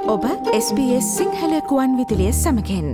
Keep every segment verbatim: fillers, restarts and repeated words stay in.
ඔබ S B S Sinhala කුවන් විදුලිය සමගින්.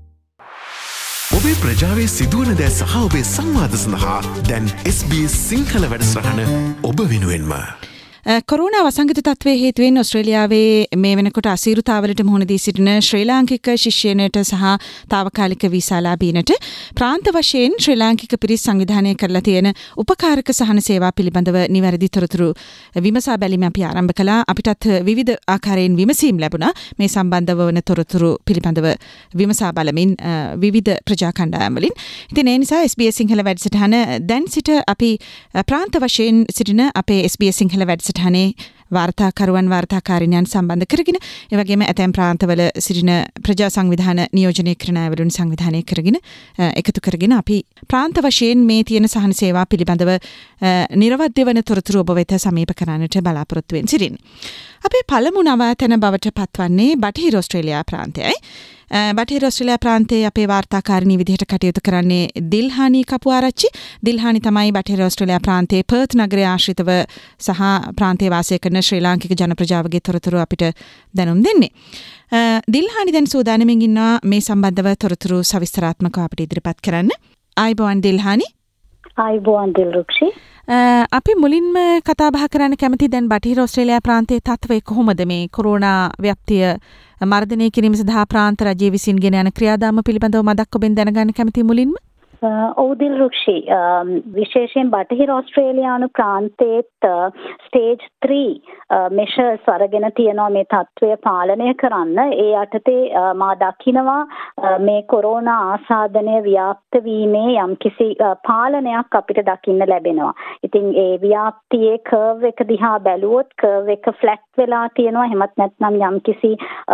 ඔබේ ප්‍රජාවේ සිදුවන දෑ සහ ඔබේ සංවාද සඳහා දැන් එස් බී එස් සිංහල වැඩසටහන ඔබ වෙනුවෙන්ම. කොරෝනා වසංගත තත්ත්වයේ හේතුවෙන් ඔස්ට්‍රේලියාවේ මේ වෙනකොට අසීරුතාවලට මුහුණ දී සිටින ශ්‍රී ලාංකික ශිෂ්‍යයනට සහ තාවකාලික වීසාලාභීනට ප්‍රාන්ත වශයෙන් ශ්‍රී ලාංකික පිරිස් සංවිධානය කරලා තියෙන උපකාරක සහන සේවා පිළිබඳව නිවැරදි තොරතුරු විමසා බැලීම අපි ආරම්භ කළා. අපිටත් විවිධ ආකාරයෙන් විමසීම් ලැබුණා මේ සම්බන්ධව වන තොරතුරු පිළිබඳව විමසා බලමින් විවිධ ප්‍රජා කණ්ඩායම් වලින්. ඉතින් ඒ නිසා එස් බී එස් සිංහල වැඩසටහන දැන් සිට අපි ප්‍රාන්ත වශයෙන් සිටින අපේ එස් බී එස් සිංහල වැඩසටහන නේ වාර්තාකරුවන් වාර්තාකාරිනියන් සම්බන්ධ කරගෙන ඒ වගේම ඇතැම් ප්‍රාන්තවල සිටින ප්‍රජා සංවිධාන නියෝජනය කරන අයවලුන් සංවිධානය කරගෙන එකතු කරගෙන අපි ප්‍රාන්ත වශයෙන් මේ තියෙන සහන සේවා පිළිබඳව නිර්වද්‍ය වන තොරතුරු ඔබ වෙත සමීප කරන්නට බලාපොරොත්තු වෙන සිටින්. අපේ පළමු නවාතැන බවට පත්වන්නේ බටහිර ඔස්ට්‍රේලියා ප්‍රාන්තයයි. බටහිර ඔස්ට්‍රේලියා ප්‍රාන්තයේ අපේ වාර්තාකාරිණී විදිහට කටයුතු කරන්නේ දිල්හානි කපුආරච්චි. දිල්හානි තමයි බටහිර ඔස්ට්‍රේලියා ප්‍රාන්තයේ පර්ත් නගරය ආශ්‍රිතව සහ ප්‍රාන්තයේ වාසය කරන ශ්‍රී ලාංකික ජන ප්‍රජාවගේ තොරතුරු අපිට දැනුම් දෙන්නේ. දිල්හානි දැන් සූදානමින් ඉන්නවා මේ සම්බන්ධව තොරතුරු සවිස්තරාත්මකව අපිට ඉදිරිපත් කරන්න. ආයුබෝවන් දිල්හානි. ආයුබෝවන් දිල්රුක්ෂි. අපි මුලින්ම කතා බහ කරන්න කැමති දැන් බටහිර ඔස්ට්‍රේලියා ප්‍රාන්තයේ තත්ත්වය කොහොමද මේ කොරෝනා ව්‍යාප්තිය මර්ධනය කිරීම සඳහා ප්‍රාන්ත රජය විසින් ගෙන යන ක්‍රියාදාම පිළිබඳව මදක් ඔබෙන් දැනගන්න කැමති මුලින්ම. ඔව් දිල්රුක්ෂි, විශේෂයෙන් බටහිර ඔස්ට්‍රේලියානු ප්‍රාන්තයේත් ස්ටේජ් ත්‍රී මෙෂර්ස් අරගෙන තියෙනවා මේ තත්ත්වය පාලනය කරන්න. ඒ යටතේ මා දකිනවා මේ කොරෝනා ආසාදනය ව්‍යාප්ත වීමේ යම්කිසි පාලනයක් අපිට දකින්න ලැබෙනවා. ඉතින් ඒ ව්‍යාප්තියේ කර්ව් එක දිහා බැලුවොත් කර්ව් එක ෆ්ලැට් වෙලා තියෙනවා. එහෙමත් නැත්නම් යම්කිසි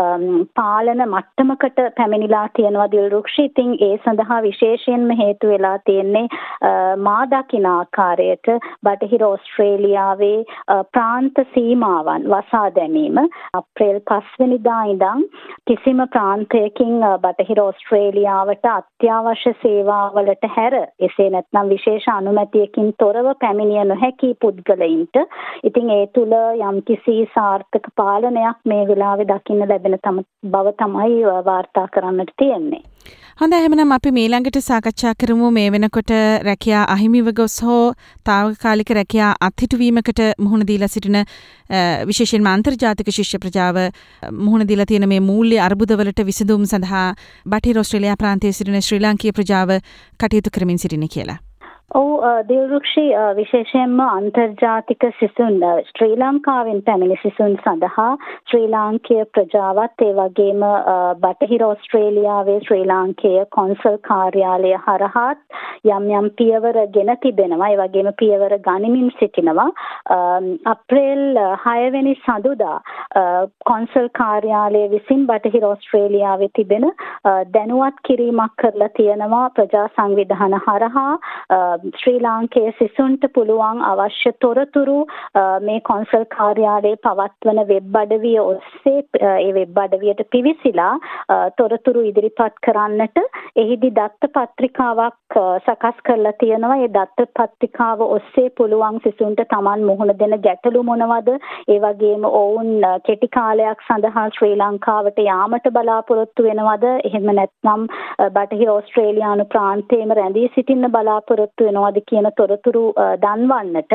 පාලන මට්ටමකට පැමිණිලා තියෙනවා දිල්රුක්ෂි. ඉතින් ඒ සඳහා විශේෂයෙන්ම හේතු වෙලා තියෙන්නේ මා දකින ආකාරයට බටහිර ඔස්ට්‍රේලියාවේ ප්‍රාන්ත සීමාවන් වසා දැමීම. අප්‍රේල් පස්වෙනිදා ඉඳන් කිසිම ප්‍රාන්තයකින් බටහිර ඔස්ට්‍රේලියාවට අත්‍යවශ්‍ය සේවාවලට හැර එසේ නැත්නම් විශේෂ අනුමැතියකින් තොරව පැමිණිය නොහැකි පුද්ගලයින්ට ඉතින් ඒ තුල යම්කිසි සාර්ථක පාලනයක් මේ වෙලාවේ දකින්න ලැබෙන බව තමයි වාර්තා කරන්නට තියෙන්නේ. හොඳයි, එහෙනම් අපි ඊළඟට සාකච්ඡා කරමු මේ වෙනකොට රැකියා අහිමිව ගොස් හෝ තාවකාලික රැකියා අත්හිටුවීමකට මුහුණ දීලා සිටින විශේෂයෙන්ම අන්තර්ජාතික ශිෂ්‍ය ප්‍රජාව මුහුණ දීලා තියෙන මේ මූල්‍ය අර්බුදවලට විසඳුම් සඳහා බටහිර ඔස්ට්‍රේලියා ප්‍රාන්තයේ සිටින ශ්‍රී ලාංකීය ප්‍රජාව කටයුතු කරමින් සිටින කියලා. ඔව් දිල්රුක්ෂි, විශේෂයෙන්ම අන්තර්ජාතික සිසුන් ශ්‍රී ලංකාවෙන් පැමිණි සිසුන් සඳහා ශ්‍රී ලාංකීය ප්‍රජාවත් ඒ වගේම බටහිර ඔස්ට්‍රේලියාවේ ශ්‍රී ලාංකීය කොන්සල් කාර්යාලය හරහාත් යම් යම් පියවර ගෙන තිබෙනවා. ඒ වගේම පියවර ගනිමින් සිටිනවා. අප්‍රේල් හයවෙනි සඳුදා කොන්සල් කාර්යාලය විසින් බටහිර ඔස්ට්‍රේලියාවේ තිබෙන දැනුවත් කිරීමක් කරලා තියෙනවා ප්‍රජා සංවිධාන හරහා ශ්‍රී ලාංකේය සිසුන්ට පුළුවන් අවශ්‍ය තොරතුරු මේ කොන්සල් කාර්යාලයේ පවත්වන වෙබ් අඩවිය ඔස්සේ ඒ වෙබ් අඩවියට පිවිසිලා තොරතුරු ඉදිරිපත් කරන්නට එහිදී දත්ත පත්‍රිකාවක් සකස් කරලා තියෙනවා. ඒ දත්ත පත්‍රිකාව ඔස්සේ පුළුවන් සිසුන්ට Taman මුහුණ දෙන ගැටලු මොනවද, ඒ වගේම ඔවුන් කෙටි කාලයක් සඳහා ශ්‍රී ලංකාවට යාමට බලාපොරොත්තු වෙනවද, එහෙම නැත්නම් බටහිර ඔස්ට්‍රේලියානු ප්‍රාන්තයේම රැඳී සිටින්න බලාපොරොත්තු වෙනවද කියන තොරතුරු දන්වන්නට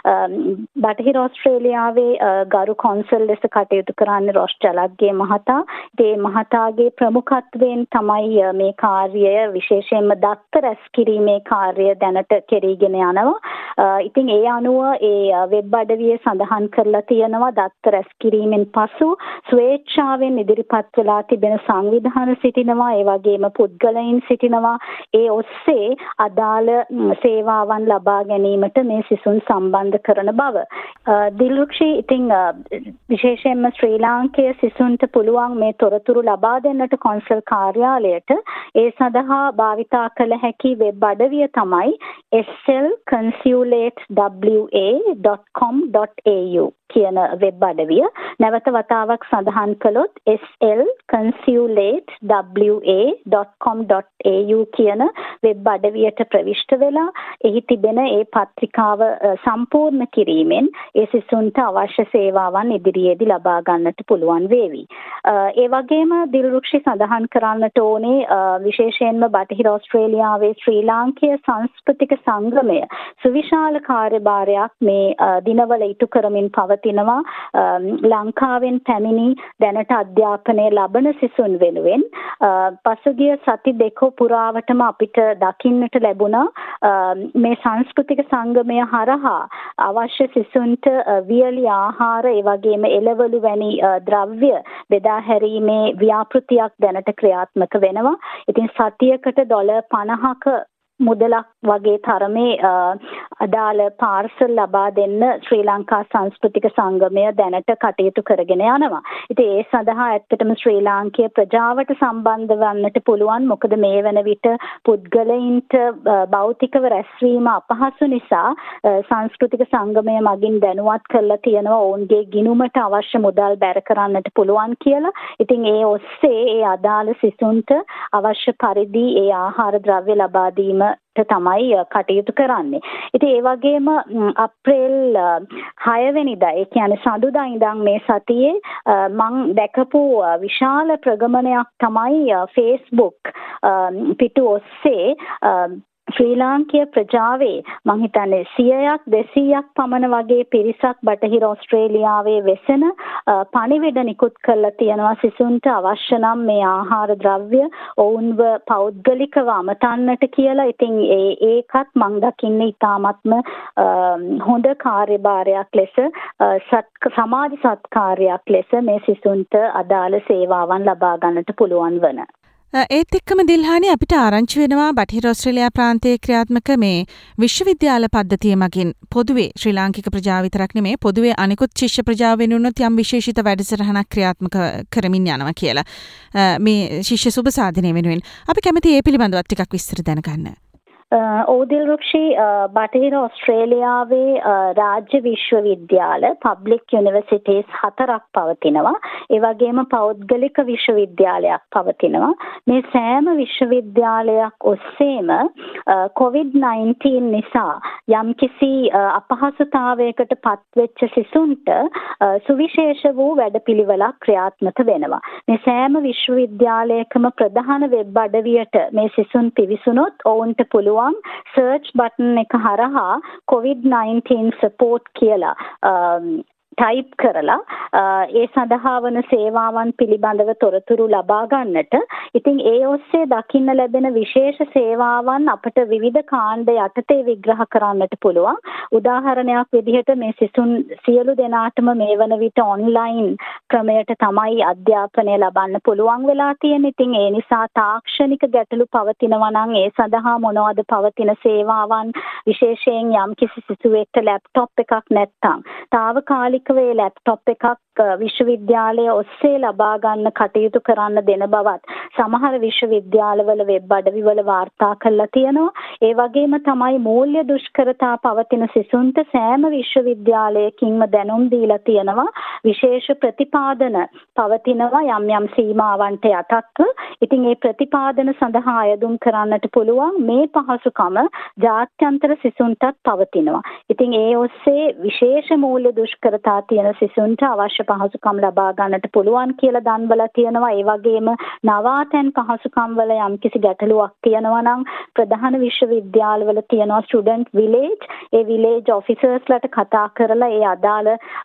බටහිර ඔස්ට්‍රේලියාවේ ගරු කොන්සල් ලෙස කටයුතු කරන්නේ රොෂ් ජලග්ගේ මහතා. ඒ මහතාගේ ප්‍රමුඛත්වයෙන් තමයි මේ කාර්යය විශේෂයෙන්ම දත්ත රැස් කිරීමේ කාර්යය දැනට කෙරීගෙන යනවා. ඉතින් ඒ අනුව ඒ වෙබ් අඩවියේ සඳහන් කරලා තියෙනවා දත්ත රැස් කිරීමෙන් පසු ස්වේච්ඡාවෙන් ඉදිරිපත් වෙලා තිබෙන සංවිධාන සිටිනවා, ඒ වගේම පුද්ගලයන් සිටිනවා. ඒ ඔස්සේ අදාළ සේවාවන් ලබා ගැනීමට මේ සිසුන් සම්බන්ධ කරන බව. දිල්රුක්ෂි, ඉතින් විශේෂයෙන්ම ශ්‍රී ලාංකේය සිසුන්ට පුළුවන් මේ තොරතුරු ලබා දෙන්නට කොන්සල් කාර්යාලයට ඒ සඳහා භාවිතා කළ හැකි වෙබ් අඩවිය තමයි S L consulate w a dot com dot a u කියන වෙබ් අඩවිය. නැවත වතාවක් සඳහන් කළොත් S L consulate w a dot com dot a u කියන වෙබ් අඩවියට ප්‍රවිෂ්ඨ වෙලා එහි තිබෙන ඒ පත්‍රිකාව සම්පූර්ණ කිරීමෙන් ඒ සිසුන්ට අවශ්‍ය සේවාවන් ඉදිරියේදී ලබා ගන්නට පුළුවන් වේවි. ඒ වගේම දිල්රුක්ෂි සඳහන් කරන්නට ඕනේ විශේෂයෙන්ම බටහිර ඕස්ට්‍රේලියාවේ ශ්‍රී ලාංකීය සංස්කෘතික සංගමය සුවිශාල කාර්යභාරයක් මේ දිනවල ඉටු කරමින් පවතිනවා. ලංකාවෙන් පැමිණි දැනට අධ්‍යාපනය ලබන සිසුන් වෙනුවෙන් පසුගිය සති දෙක පුරාවටම අපිට දකින්නට ලැබුණා මේ සංස්කෘතික සංගමය හරහා අවශ්‍ය සිසුන්ට වියලි ආහාර ඒ වගේම එළවලු වැනි ද්‍රව්‍ය බෙදා හැරීමේ ව්‍යාපෘතියක් දැනට ක්‍රියාත්මක වෙනවා. ඉතින් සතියකට ඩොලර් පනහක මුදලක් වගේ තරමේ අදාළ පාර්සල් ලබා දෙන්න ශ්‍රී ලංකා සංස්කෘතික සංගමය දැනට කටයුතු කරගෙන යනවා. ඉතින් ඒ සඳහා ඇත්තටම ශ්‍රී ලාංකීය ප්‍රජාවට සම්බන්ධ වන්නට පුළුවන්. මොකද මේ වන විට පුද්ගලයින්ට භෞතිකව රැස්වීම අපහසු නිසා සංස්කෘතික සංගමය මගින් දැනුවත් කරලා තියෙනවා ඔවුන්ගේ ගිණුමට අවශ්‍ය මුදල් බැර කරන්නට පුළුවන් කියලා. ඉතින් ඒ ඔස්සේ ඒ අදාළ සිසුන්ට අවශ්‍ය පරිදි ඒ ආහාර ද්‍රව්‍ය ලබා දීම තමයි කටයුතු කරන්නේ. ඉතින් ඒ වගේම අප්‍රේල් හය වෙනිදා ඒ කියන්නේ සඳුදා ඉඳන් මේ සතියේ මම දැකපු විශාල ප්‍රගමනයක් තමයි Facebook පිටු ඔස්සේ ශ්‍රී ලාංකීය ප්‍රජාවේ මං හිතන්නේ සියයක් දෙසීයක් පමණ වගේ පිරිසක් බටහිර ඕස්ට්‍රේලියාවේ වෙසෙන පණිවිඩ නිකුත් කරලා තියෙනවා සිසුන්ට අවශ්‍ය නම් මේ ආහාර ද්‍රව්‍ය ඔවුන්ව පෞද්ගලිකව අමතන්නට කියලා. ඉතින් ඒ ඒකත් මං දකින්නේ ඉතාමත්ම හොඳ කාර්යභාරයක් ලෙස සමාජ සත්කාරයක් ලෙස මේ සිසුන්ට අදාළ සේවාවන් ලබා ගන්නට පුළුවන් වන. ඒත් එක්කම දිල්හානි අපිට ආරංචි වෙනවා බටහිර ඕස්ට්‍රේලියා ප්‍රාන්තයේ ක්‍රියාත්මක මේ විශ්වවිද්‍යාල පද්ධතිය මගින් පොදුවේ ශ්‍රී ලාංකික ප්‍රජාව විතරක් නෙමේ පොදුවේ අනිකුත් ශිෂ්‍ය ප්‍රජාව වෙනුනොත් යම් විශේෂිත වැඩසටහනක් ක්‍රියාත්මක කරමින් යනවා කියලා. මේ ශිෂ්‍ය සුබ සාධනය වෙනුවෙන් අපි කැමති ඒ පිළිබඳව ටිකක් විස්තර දැනගන්න. ඕදිල් රුක්ෂි බටහිර ඕස්ට්‍රේලියාවේ රාජ්‍ය විශ්වවිද්‍යාල පබ්ලික් යුනිවර්සිටිස් හතරක් පවතිනවා. ඒ වගේම පෞද්ගලික විශ්වවිද්‍යාලයක් පවතිනවා. මේ සෑම විශ්වවිද්‍යාලයක් ඔස්සේම කොවිඩ් නයින්ටීන් නිසා යම්කිසි අපහසුතාවයකට පත්වෙච්ච සිසුන්ට සුවිශේෂ වූ වැඩපිළිවෙලක් ක්‍රියාත්මක වෙනවා. මේ සෑම විශ්වවිද්‍යාලයකම ප්‍රධාන වෙබ් අඩවියට මේ සිසුන් පිවිසුනොත් ඔවුන්ට පුළුවන් සර්ච් බටන් එක හරහා කොවිඩ් නයින්ටීන් සපෝට් කියලා ටයිප් කරලා ඒ සඳහා වන සේවාවන් පිළිබඳව තොරතුරු ලබා ගන්නට. ඉතින් ඒ ඔස්සේ දකින්න ලැබෙන විශේෂ සේවාවන් අපට විවිධ කාණ්ඩ යටතේ විග්‍රහ කරන්නට පුළුවන්. උදාහරණයක් විදිහට මේ සිසුන් සියලු දෙනාටම මේ වන විට ඔන්ලයින් ක්‍රමයට තමයි අධ්‍යාපනය ලබන්න පුළුවන් වෙලා තියෙන්නේ. ඉතින් ඒ නිසා තාක්ෂණික ගැටලු පවතිනවා නම් ඒ සඳහා මොනවද පවතින සේවාවන් විශේෂයෙන් යම් කිසි සිසුවෙක්ට ලැප්ටොප් එකක් නැත්නම් තාවකාලික වේ ලැප්ටොප් එකක් විශ්වවිද්‍යාලය ඔස්සේ ලබා ගන්න කටයුතු කරන්න දෙන බවත් සමහර විශ්වවිද්‍යාලවල වෙබ් අඩවිවල වාර්තා කරලා තියෙනවා. ඒ වගේම තමයි මූල්‍ය දුෂ්කරතා පවතින සිසුන්ට සෑම විශ්වවිද්‍යාලයකින්ම දැනුම් දීලා තියෙනවා. විශේෂ ප්‍රතිපාදන පවතිනවා යම් යම් සීමාවන්ට යටත්ව. ඉතින් මේ ප්‍රතිපාදන සඳහා අයදුම් කරන්නට පුළුවන් මේ පහසුකම ජාත්‍යන්තර සිසුන්ටත් පවතිනවා. ඉතින් ඒ ඔස්සේ විශේෂ මූල්‍ය දුෂ්කරතා තියෙන සිසුන්ට අවශ්‍ය පහසුකම් ලබා ගන්නට පුළුවන් කියලා දන්වලා තියෙනවා. ඒ වගේම නවාතැන් පහසුකම් වල යම්කිසි ගැටලුවක් තියෙනවා නම් ප්‍රධාන විශ්වවිද්‍යාලවල තියෙනවා ස්ටුඩන්ට් විලේජ්. ඒ විලේජ් ඔෆිසර්ස්ලාට කතා කරලා ඒ අදාළ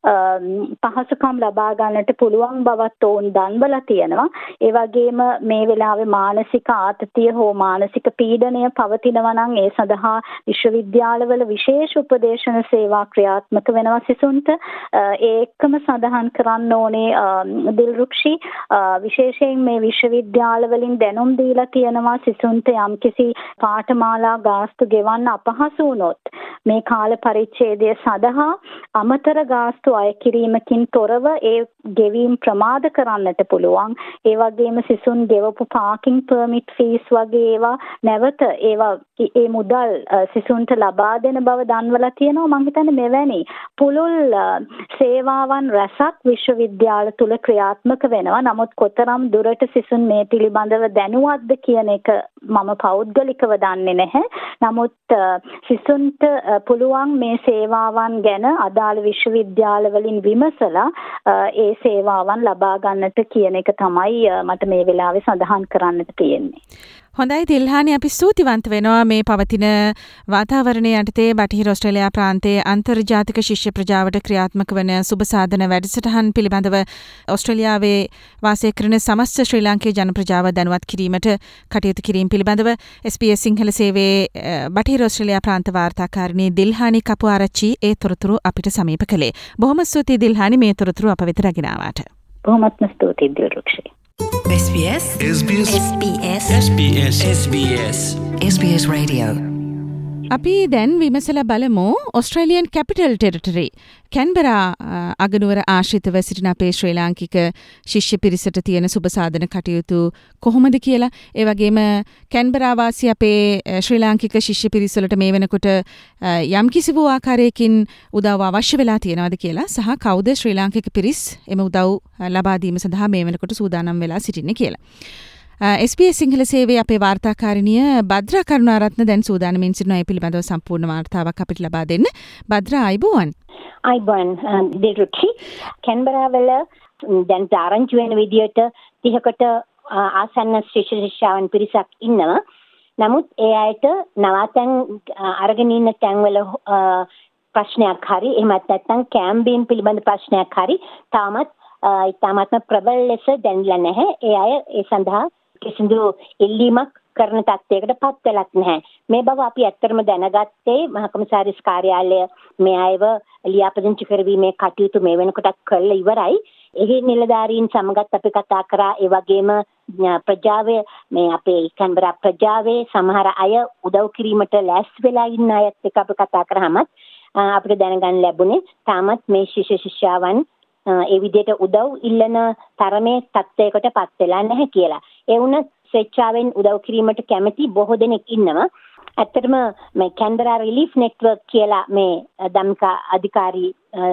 පහසුකම් ලබා ගන්නට පුළුවන් බවත් ඔවුන් දන්වලා තියෙනවා. ඒ වගේම මේ වෙලාවේ මානසික ආතතිය හෝ මානසික පීඩනය පවතිනවා නම් ඒ සඳහා විශ්වවිද්‍යාලවල විශේෂ උපදේශන සේවා ක්‍රියාත්මක වෙනවා සිසුන්ට. ඒකම සඳහන් කරන්න ඕනේ දිල්රුක්ෂි විශේෂයෙන් මේ විශ්වවිද්‍යාල වලින් දැනුම් දීලා තියෙනවා සිසුන්ට යම්කිසි පාඨමාලා ගාස්තු ගෙවන්න අපහසු වුණොත් මේ කාල පරිච්ඡේදය සඳහා අමතර ගාස්තු අය කිරීමකින් තොරව ඒ ගෙවීම් ප්‍රමාද කරන්නට පුළුවන්. ඒ වගේම සිසුන් ගෙවපු පාකින් පර්මිට් ෆීස් වගේ ඒවා නැවත ඒවා ඒ මුදල් සිසුන්ට ලබා දෙන බව දන්වලා තියෙනවා. මම හිතන්නේ මෙවැනි පුළුල් සේවාවන් රැසක් ගොඩාක් විශ්වවිද්‍යාල තුල ක්‍රියාත්මක වෙනවා. නමුත් කොතරම් දුරට සිසුන් මේ පිළිබඳව දැනුවත්ද කියන එක මම පෞද්ගලිකව දන්නේ නැහැ. නමුත් සිසුන්ට පුළුවන් මේ සේවාවන් ගැන අදාළ විශ්වවිද්‍යාල වලින් විමසලා ඒ සේවාවන් ලබා ගන්නට කියන එක තමයි මට මේ වෙලාවේ සඳහන් කරන්නට තියෙන්නේ. හොඳයි දිල්හානි, අපි ස්තුතිවන්ත වෙනවා මේ පවතින වාතාවරණය යටතේ බටහිර ඕස්ට්‍රේලියා ප්‍රාන්තයේ අන්තර්ජාතික ශිෂ්‍ය ප්‍රජාවට ක්‍රියාත්මක වන සුබ සාධන වැඩසටහන් පිළිබඳව ඕස්ට්‍රේලියාවේ වාසය කරන සමස්ත ශ්‍රී ලාංකේය ජන ප්‍රජාව දැනුවත් කිරීමට කටයුතු කිරීම පිළිබඳව එස් බී එස් සිංහල සේවයේ බටහිර ඕස්ට්‍රේලියා ප්‍රාන්ත වාර්තාකාරිණී දිල්හානි කපුආරච්චි ඒ තොරතුරු අපිට සමීප කළේ. බොහොම ස්තුතියි දිල්හානි මේ තොරතුරු අප වෙත රැගෙන ආවාට. බොහොමත්ම ස්තුතියි Dilrukshi. S B S S B S S B S S B S S B S S B S Radio. අපි දැන් විමසලා බලමු ඔස්ට්‍රේලියන් කැපිටල් ටෙරිටරි කැන්බරා අගනුවර ආශ්‍රිතව සිටින අපේ ශ්‍රී ලාංකික ශිෂ්‍ය පිරිසට තියෙන සුබ සාධන කටයුතු කොහොමද කියලා. ඒ වගේම කැන්බරා වාසී අපේ ශ්‍රී ලාංකික ශිෂ්‍ය පිරිස වලට මේ වෙනකොට යම් කිසි වූ ආකාරයකින් උදව් අවශ්‍ය වෙලා තියෙනවද කියලා සහ කවුද ශ්‍රී ලාංකික පිරිස් එම උදව් ලබා දීම සඳහා මේ වෙනකොට සූදානම් වෙලා සිටින්නේ කියලා. එස් බී එස් සිංහල සේවයේ අපේ වාර්තාකාරිනිය බද්‍රා කරුණාරත්න දැන් සූදානමින් සිටිනවා ඒ පිළිබඳව සම්පූර්ණ වාර්තාවක් අපිට ලබා දෙන්න. බද්‍රා අයබෝවන්. අයබෝවන් දිරුචි කැන්බරා වල දැන් ආරංචි වෙන විදියට තිහකට ආසන්න ශිෂ්‍ය ශිෂ්‍යාවන් පිරිසක් ඉන්නවා. නමුත් ඒ අයට නවාතැන් අරගෙන ඉන්න තැන්වල ප්‍රශ්නයක් හරි එහෙමත් නැත්නම් කැම්පේන් පිළිබඳ ප්‍රශ්නයක් හරි තාමත් ඉතාමත්ම ප්‍රබල ලෙස දැනලා නැහැ. ඒ අය ඒ සඳහා කිසිදු ඉල්ලීමක් කරන තත්යකට පත් වෙලක් නැහැ. මේ බව අපි ඇත්තටම දැනගත්තේ මහ කොමසාරිස් කාර්යාලය මේ අයව ලියාපදිංචි කරවීමේ කටයුතු මේ වෙනකොටත් කරලා ඉවරයි. එහි නිලධාරීන් සමගත් අපි කතා කරා. ඒ වගේම ප්‍රජාවේ මේ අපේ කැන්බරා ප්‍රජාවේ සමහර අය උදව් කිරීමට ලෑස්ති වෙලා ඉන්න අයත් එක්ක අපි කතා කරාම අපිට දැනගන්න ලැබුණේ තාමත් මේ ශිෂ්‍ය ශිෂ්‍යාවන් ඒ විදිහට උදව් ඉල්ලන තරමේ තත්ත්වයකට පත් වෙලා නැහැ කියලා. ඒ වුණත් ස්වේච්ඡාවෙන් උදව් කිරීමට කැමති බොහෝ දෙනෙක් ඉන්නවා. ඇත්තටම මේ කැන්බරා රිලීෆ් නෙට්වර්ක් කියලා මේ දම්කා අධිකාරී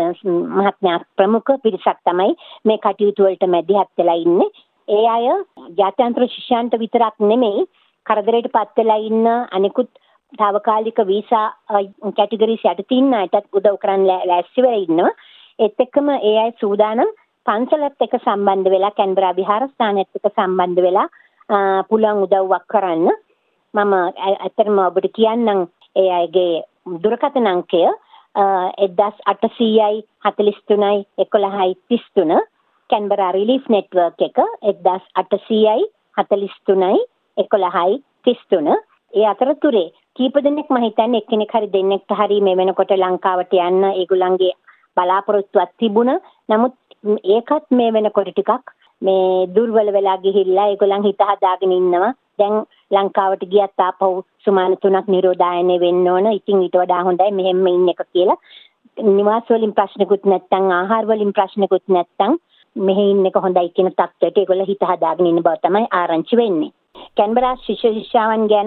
මහත්මයා ප්‍රමුඛ පිරිසක් තමයි මේ කටයුතු වලට මැදිහත් වෙලා ඉන්නේ. ඒ අය ජාත්‍යන්තර ශිෂ්‍යයන්ට විතරක් නෙමෙයි කරදරයට පත් වෙලා ඉන්න අනිකුත් තාවකාලික වීසා කැටගරිස් යටතේ ඉන්න අයටත් උදව් කරන්න ලෑස්ති වෙලා ඉන්නවා. ඒත් එක්කම ඒ අය සූදානම් පන්සලත් එක්ක සම්බන්ධ වෙලා කැන්බරා විහාරස්ථානයත් එක්ක සම්බන්ධ වෙලා පුළුවන් උදව්වක් කරන්න. මම ඇත්තටම ඔබට කියන්නම් ඒ අයගේ දුරකථන අංකය එක්දහස් අටසීයයි හතළිස් තුනයි එකොළහයි තිස් තුන කැන්බරා රිලීෆ් නෙට්වර්ක් එක එක්දහස් අටසීයයි හතළිස් තුනයි එකොළහයි තිස් තුන. ඒ අතරතුරේ කීප දෙනෙක් මම හිතන්නේ එක්කෙනෙක් හරි දෙන්නෙක්ට හරි මේ වෙනකොට ලංකාවට යන්න ඒගොල්ලන්ගේ බලාපොරොත්තුවක් තිබුණා. නමුත් ඒකත් මේ වෙනකොට ටිකක් මේ දුර්වල වෙලා ගිහිල්ලා ඒගොල්ලන් හිත හදාගෙන ඉන්නවා. දැන් ලංකාවට ගියත් ආපහු සුමාන තුනක් නිරෝධායනය වෙන්න ඕන. ඉතින් ඊට වඩා හොඳයි මෙහෙම ඉන්න එක කියලා. නිවාස වලින් ප්‍රශ්නකුත් නැත්තම් ආහාර වලින් ප්‍රශ්නකුත් නැත්තම් මෙහෙ ඉන්න එක හොඳයි කියන තත්ත්වයට ඒගොල්ලෝ හිත හදාගෙන ඉන්න බව තමයි ආරංචි වෙන්නේ. කැන්බරා ශිෂ්‍ය ශිෂ්‍යාවන් ගැන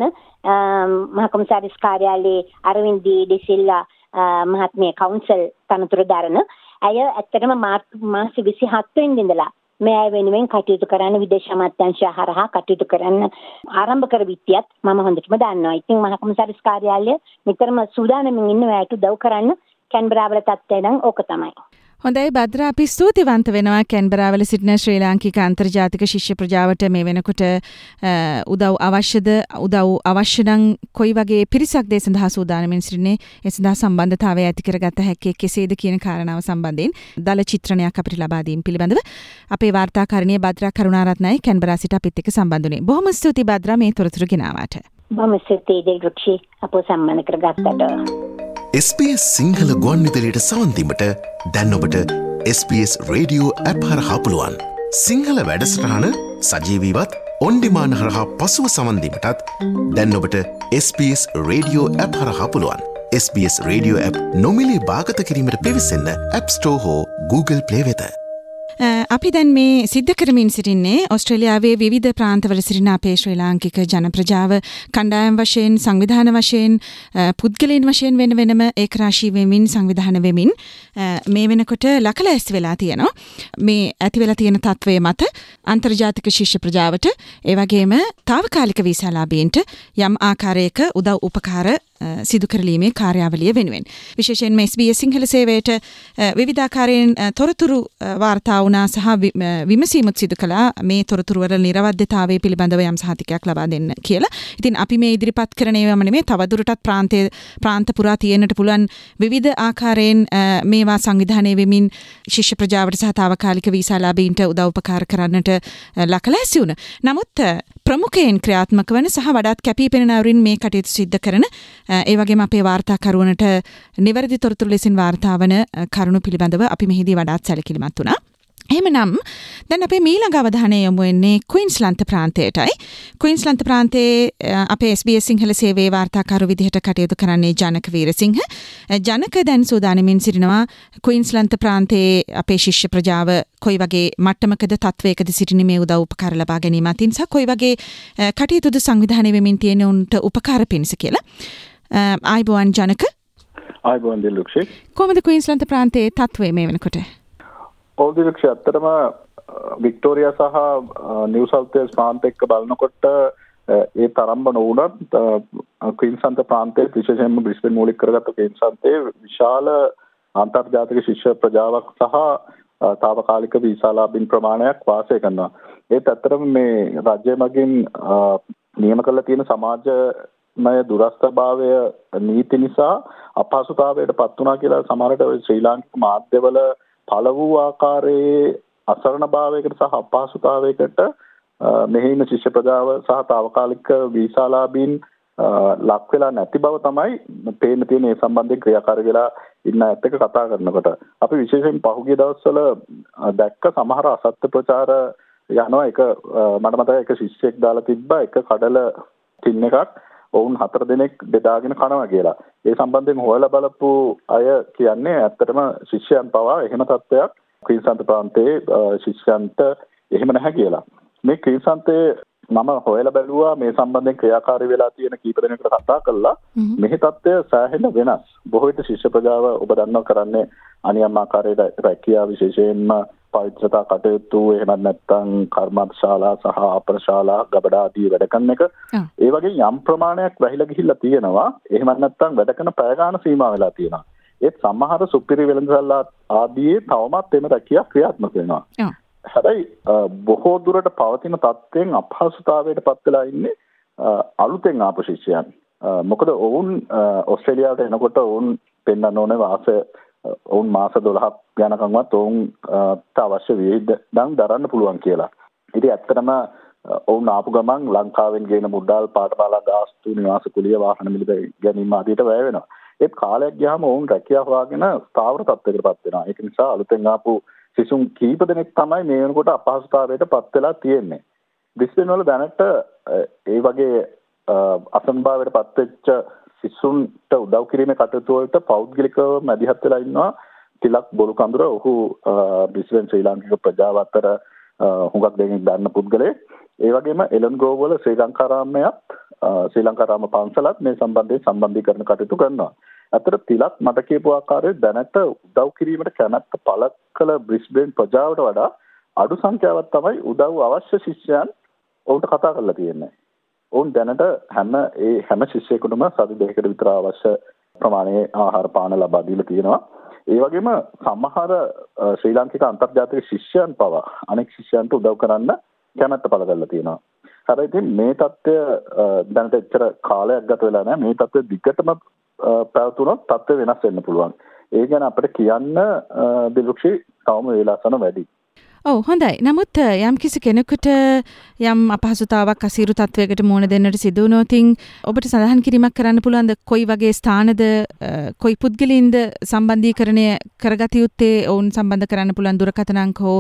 මහ කොමසාරිස් කාර්යාලයේ අරවින්ද ඩිසිල්ලා මහත්මිය කවුන්සල් තනතුරු දරන අය ඇත්තටම මාර්තු විසිහත් වෙනිදා ඉඳලා මේ අය වෙනුවෙන් කටයුතු කරන්න විදේශ අමාත්‍යාංශය හරහා කටයුතු කරන්න ආරම්භ කර විත්‍යත් මම හොඳටම දන්නවා. ඉතින් මහ කොමසාරිස් කාර්යාලය නිතරම සූදානම්ින් ඉන්න අයට උදව් කරන්න කැන්බරා වල තත්ත්වය නම් ඕක තමයි. හොඳයි බද්‍රා, අපි ස්තුතිවන්ත වෙනවා කැන්බරා වල සිටින ශ්‍රී ලාංකික අන්තර්ජාතික ශිෂ්‍ය ප්‍රජාවට මේ වෙනකොට උදව් අවශ්‍යද, උදව් අවශ්‍ය නම් කොයි වගේ පිරිසක්ද ඒ සඳහා සූදානම්ින් සිටින්නේ, ඒ සඳහා සම්බන්ධතාවය ඇති කරගත හැකි කෙසේද කියන කාරණාව සම්බන්ධයෙන් දල චිත්‍රණයක් අපිට ලබා දීම පිළිබඳව අපේ වාර්තාකාරිණිය බද්‍රා කරුණාරත්නයි කැන්බරා සිට අපිත් එක්ක සම්බන්ධ වුණේ. බොහොම ස්තුතියි බද්‍රා මේ තොරතුරු ගෙනාවාට. බොහොම ස්තුතියි දිල්රුක්ෂි අපෝ සම්මාන කරගත්තට. S B S සිංහල ගුවන් විදුලියට සවන් දීමට දැන් ඔබට S B S radio app හරහා පුළුවන්. සිංහල වැඩසටහන සජීවීවත් ඔන් ඩිමාන්ඩ් හරහා පසුව සවන් දීමටත් දැන් ඔබට S B S radio app හරහා පුළුවන්. S B S radio app නොමිලේ භාගත කිරීමට පිවිසෙන්න App Store හෝ Google Play වෙත. අපි දැන් මේ සිද්ධ කරමින් සිටින්නේ ඕස්ට්‍රේලියාවේ විවිධ ප්‍රාන්තවල සිටින අපේ ශ්‍රී ලාංකික ජන ප්‍රජාව කණ්ඩායම් වශයෙන් සංවිධාන වශයෙන් පුද්ගලයන් වශයෙන් වෙන වෙනම ඒකරාශී වෙමින් සංවිධාන වෙමින් මේ වෙනකොට ලකලැස්ති වෙලා තියෙනවා. මේ ඇති වෙලා තියෙන තත්වයේ මත අන්තර්ජාතික ශිෂ්‍ය ප්‍රජාවට ඒ වගේම తాවකාලික වීසාලාභීන්ට යම් ආකාරයක උදව් උපකාර සිදු කරලීමේ කාර්යාවලිය වෙනුවෙන් විශේෂයෙන්ම එස් බී එස් සිංහල සේවයට විවිධාකාරයෙන් තොරතුරු වාර්තා වුණා සහ විමසීමුත් සිදු කළා මේ තොරතුරු වල නිර්වද්‍යතාවය පිළිබඳව යම් සහතිකයක් ලබා දෙන්න කියලා. ඉතින් අපි මේ ඉදිරිපත් කරන ඒවාම නෙමෙයි තවදුරටත් ප්‍රාන්තයේ ප්‍රාන්ත පුරා තියෙන්නට පුළුවන් විවිධ ආකාරයෙන් මේවා සංවිධානය වෙමින් ශිෂ්‍ය ප්‍රජාවට සහ తాවකාලික වීසාලාභීන්ට උදව් උපකාර කරන්නට ලකලැසි වුණා. නමුත් ප්‍රමුඛයෙන් ක්‍රියාත්මක වන සහ වඩාත් කැපී පෙනෙන අයුරින් මේ කටයුතු සිද්ධ කරන ඒ වගේම අපේ වාර්තාකරුවනට නිවැරදි තොරතුරු ලෙසින් වාර්තා වන කරුණු පිළිබඳව අපි මෙහිදී වඩාත් සැලකිලිමත් වුණා. එහෙමනම් දැන් අපේ මීළඟ අවධානය යොමු වෙන්නේ ක්වීන්ස්ලන්ත ප්‍රාන්තයටයි. ක්වීන්ස්ලන්ත ප්‍රාන්තයේ අපේ එස් බී එස් සිංහල සේවයේ වාර්තාකරු විදිහට කටයුතු කරන්නේ ජනක වීරසිංහ. ජනක දැන් සූදානමින් සිටිනවා ක්වීන්ස්ලන්ත ප්‍රාන්තයේ අපේ ශිෂ්‍ය ප්‍රජාව කොයි වගේ මට්ටමකද තත්වයකද සිටින මේ උදව් උපකාර ලබා ගැනීම අතින් සහ කොයි වගේ කටයුතුද සංවිධානය වෙමින් තියෙන උන්ට උපකාර පිණිස කියලා. ආයිබෝන් ජනක. ආයිබෝන් දිලුක්ෂි. කොහොමද ක්වීන්ස්ලන්ත ප්‍රාන්තයේ තත්වය මේ වෙනකොට? ඔව් දිලුක්ෂි අත්‍තරම වික්ටෝරියා සහ නිව් සවුත් වේල්ස් ප්‍රාන්ත එක්ක බලනකොට ඒ තරම්ම නොවුණත් ක්වීන්ස්ලන්ත ප්‍රාන්තයේ විශේෂයෙන්ම බ්‍රිස්බේන් මූලික කරගත්ත ක්වීන්ස්ලන්තයේ විශාල අන්තර්ජාතික ශිෂ්‍ය ප්‍රජාවක් සහ తాවකාලික වීසාලාභීන් ප්‍රමාණයක් වාසය කරනවා. ඒත් අත්‍තරම මේ රජය මගින් නියම කරලා තියෙන සමාජමය දුරස්ථභාවය නීති නිසා අපහසුතාවයට පත් වුණා කියලා සමහරට ශ්‍රී ලාංකික මාධ්‍යවල පළ වූ ආකාරයේ අසරණභාවයකට සහ අපහසුතාවයකට මෙහිම ශිෂ්‍ය ප්‍රජාව සහ తాවකාලික වීසාලාභීන් ලක් වෙලා නැති බව තමයි පේන්න තියෙන ඒ සම්බන්ධයෙන් ක්‍රියාකාරී වෙලා ඉන්න ඇත්ත එක කතා කරනකොට. අපි විශේෂයෙන් පහුගිය දවස්වල දැක්ක සමහර අසත්‍ය ප්‍රචාර යනවා. එක මට මතකයි එක ශිෂ්‍යෙක් දාලා තිබ්බා එක කඩල ටින් එකක් ඔවුන් හතර දෙනෙක් බෙදාගෙන කනවා කියලා. ඒ සම්බන්ධයෙන් හොයලා බලපු අය කියන්නේ ඇත්තටම ශිෂ්‍යයන් පවා එහෙම තත්ත්වයක් ක්වීන්ස්ලන්ත ප්‍රාන්තයේ ශිෂ්‍යයන්ට එහෙම නැහැ කියලා. මේ ක්වීන්ස්ලන්තයේ මම හොයලා බැලුවා මේ සම්බන්ධයෙන් ක්‍රියාකාරී වෙලා තියෙන කීප දෙනෙකුට කතා කළා. මෙහි තත්ත්වය සෑහෙන වෙනස්. බොහෝ විට ශිෂ්‍ය ප්‍රජාව ඔබ දන්නවා කරන්නේ අනියම් ආකාරයේ රැකියාව විශේෂයෙන්ම පවිත්‍රතා කටයුතු එහෙමත් නැත්නම් කර්මාන්තශාලා සහ අපරශාලා ගබඩා ආදී වැඩ කරන එක. ඒ වගේ යම් ප්‍රමාණයක් වැහිලා ගිහිල්ලා තියෙනවා. එහෙමත් නැත්නම් වැඩ කරන පැය ගාන සීමා වෙලා තියෙනවා. ඒත් සමහර සුපිරි වෙළඳසල් ආදී තවමත් එම රැකියාව ක්‍රියාත්මක වෙනවා. හැබැයි බොහෝ දුරට පවතින තත්ත්වයෙන් අපහසුතාවයට පත් වෙලා ඉන්නේ අලුතෙන් ආපු ශිෂ්‍යයන්. මොකද ඔවුන් ඕස්ට්‍රේලියාවට එනකොට ඔවුන් පෙන්වන්න ඕනේ වාසය ඔවුන් මාස දොළහක් යනකම්වත් ඔවුන්ට අවශ්‍ය වියදම් දරන්න පුළුවන් කියලා. ඉතින් ඇත්තටම ඔවුන් ආපු ගමන් ලංකාවෙන් ගේන මුදල් පාඨමාලා ගාස්තු නිවාස කුලිය වාහන මිල ගැනීම ආදියට වැය වෙනවා. ඒත් කාලයක් ගියාම ඔවුන් රැකියාව හොයාගෙන ස්ථාවර තත්ත්වයකටපත් වෙනවා. ඒක නිසා අලුතෙන් ආපු සිසුන් කීප දෙනෙක් තමයි මේ වෙනකොට අපහසුතාවයට පත් වෙලා තියෙන්නේ. බ්‍රිස්බේන් වල දැනට ඒ වගේ අසම්භාවයට පත් වෙච්ච සිසුන්ට උදව් කිරීමේ කටයුතු වලට පෞද්ගලිකව මැදිහත් වෙලා ඉන්නවා තිලක් බොරුකඳුර. ඔහු බ්‍රිස්බේන් ශ්‍රී ලාංකික ප්‍රජාව අතර හුඟක් දෙනෙක් දන්න පුද්ගලයෙක්. ඒ වගේම එලන් ග්‍රෝව් වල ශ්‍රී ලංකාරාමයත් ශ්‍රී ලංකාරාම පන්සලත් මේ සම්බන්ධයෙන් සම්බන්ධීකරණ කටයුතු කරනවා. අතර තිලක් මට කියපු ආකාරයේ දැනට උදව් කිරීමට කැමැත්ත පළ කළ බ්‍රිස්බේන් ප්‍රජාවට වඩා අඩු සංඛ්‍යාවක් තමයි උදව් අවශ්‍ය ශිෂ්‍යයන් ඔවුන්ට කතා කරලා තියෙන්නේ. ඔවුන් දැනට හැම ඒ හැම ශිෂ්‍යයෙකුටම සති දෙකකට විතර අවශ්‍ය ප්‍රමාණයේ ආහාර පාන ලබා දීලා තියෙනවා. ඒ වගේම සමහර ශ්‍රී ලාංකික අන්තර්ජාතික ශිෂ්‍යයන් පවා අනෙක් ශිෂ්‍යයන්ට උදව් කරන්න කැමැත්ත පළ කරලා තියෙනවා. හැබැයි ඉතින් මේ தත්ත්වය දැනට එච්චර කාලයක් ගත වෙලා නැහැ. මේ தත්ත්වය දිගටම පැවතුනොත් තත්ත්වය වෙනස් වෙන්න පුළුවන්. ඒ ගැන අපිට කියන්න දිලුක්ෂි තවම වේලාසන වැඩි. ඔව් හොඳයි. නමුත් යම් කිසි කෙනෙකුට යම් අපහසුතාවක් අසීරු තත්වයකට මුහුණ දෙන්නට සිදු වුණොත් ඔබට සඳහන් කිරීමක් කරන්න පුළුවන්ද කොයි වගේ ස්ථානද කොයි පුද්ගලයින්ද සම්බන්ධීකරණය කරගත යුත්තේ ඔවුන් සම්බන්ධ කරන්න පුළුවන් දුරකථන අංක හෝ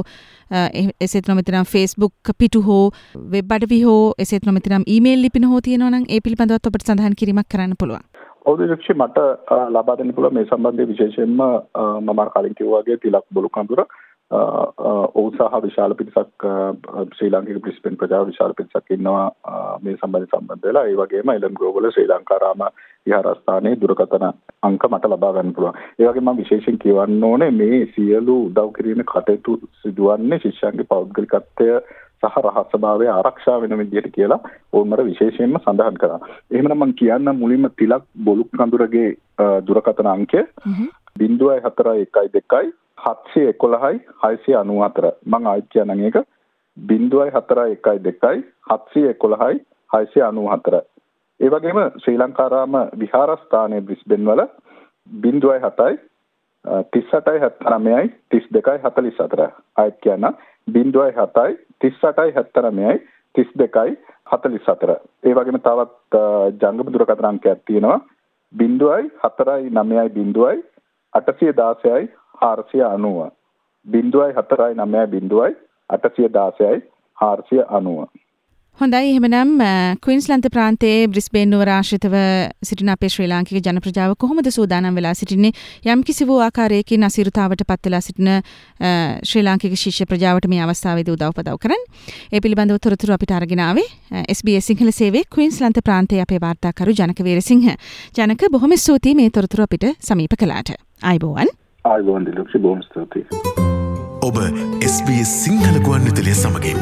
එසේත් නොමැතිනම් Facebook පිටු හෝ වෙබ් අඩවි හෝ එසේත් නොමැතිනම් ඊමේල් ලිපින හෝ තියෙනවා නම් ඒ පිළිබඳවත් ඔබට සඳහන් කිරීමක් කරන්න පුළුවන්. ඔව් දිලුක්ෂි මට ලබා දෙන්න පුළුවන් මේ සම්බන්ධයෙන් විශේෂයෙන්ම මම කලින් කිව්වා වගේ තිලක් බොලුකඳුර ඔවුන් සහ විශාල පිරිසක් ශ්‍රී ලාංකික බ්‍රිස්බේන් ප්‍රජාව විශාල පිරිසක් ඉන්නවා මේ සම්බන්ධ සම්බන්ධ වෙලා. ඒ වගේම එලම් ග්‍රෝව් වල ශ්‍රී ලංකාරාම විහාරස්ථානයේ දුරකථන අංක මට ලබා ගන්න පුළුවන්. ඒ වගේම මම විශේෂයෙන් කියවන්න ඕනේ මේ සියලු උදව් කිරීමේ කටයුතු සිදුවන්නේ ශිෂ්‍යයන්ගේ පෞද්ගලිකත්වය සහ රහස්‍යභාවය ආරක්ෂා වෙන විදිහට කියලා ඕන් මට විශේෂයෙන්ම සඳහන් කරා. එහෙමනම් මම කියන්න මුලින්ම තිලක් බොලුක් කඳුරගේ දුරකථන අංකය ज़ीरो चार एक एक दो सात एक एक छह नौ चार මම ආයෙත් කියන්නම් ඒක ज़ीरो चार एक एक दो सात एक एक छह नौ चार. ඒ වගේම ශ්‍රී ලංකාරාම විහාරස්ථානයේ බ්‍රිස්බේන් වල ज़ीरो सात तीस आठ सत्तर नौ तीस दो चालीस चार ආයෙත් කියන්නම් ज़ीरो सात तीस आठ सत्तर नौ तीस दो चालीस चार. ඒ වගේම තවත් ජංගම දුරකථන අංකයක් තියෙනවා ज़ीरो चार नौ ज़ीरो आठ एक0යි හාරසිය අනූව ज़ीरो चार नौ ज़ीरो आठ एक0යි හාරසිය අනූව. හොඳයි එහෙමනම් ක්වීන්ස්ලන්ත ප්‍රාන්තයේ බ්‍රිස්බේන් නුවර ආශ්‍රිතව සිටින අපේ ශ්‍රී ලාංකික ජන ප්‍රජාව කොහොමද සූදානම් වෙලා සිටින්නේ යම් කිසි වූ ආකාරයකින් අසීරුතාවට පත් වෙලා සිටින ශ්‍රී ලාංකික ශිෂ්‍ය ප්‍රජාවට මේ අවස්ථාවේදී උදව්පදව් කරන්න. ඒ පිළිබඳව තොරතුරු අපිට අරගෙන ආවේ එස් බී එස් සිංහල සේවයේ ක්වීන්ස්ලන්ත ප්‍රාන්තයේ අපේ වාර්තාකරු ජනක වීරසිංහ. ජනක බොහොම ස්තුතියි මේ තොරතුරු අපිට සමීප කළාට. ආයුබෝවන්. ආයුබෝවන් දිලක්ෂි බොහොම ස්තුතියි. ඔබ එස් බී එස් සිංහල ගුවන්විදුලිය සමගින්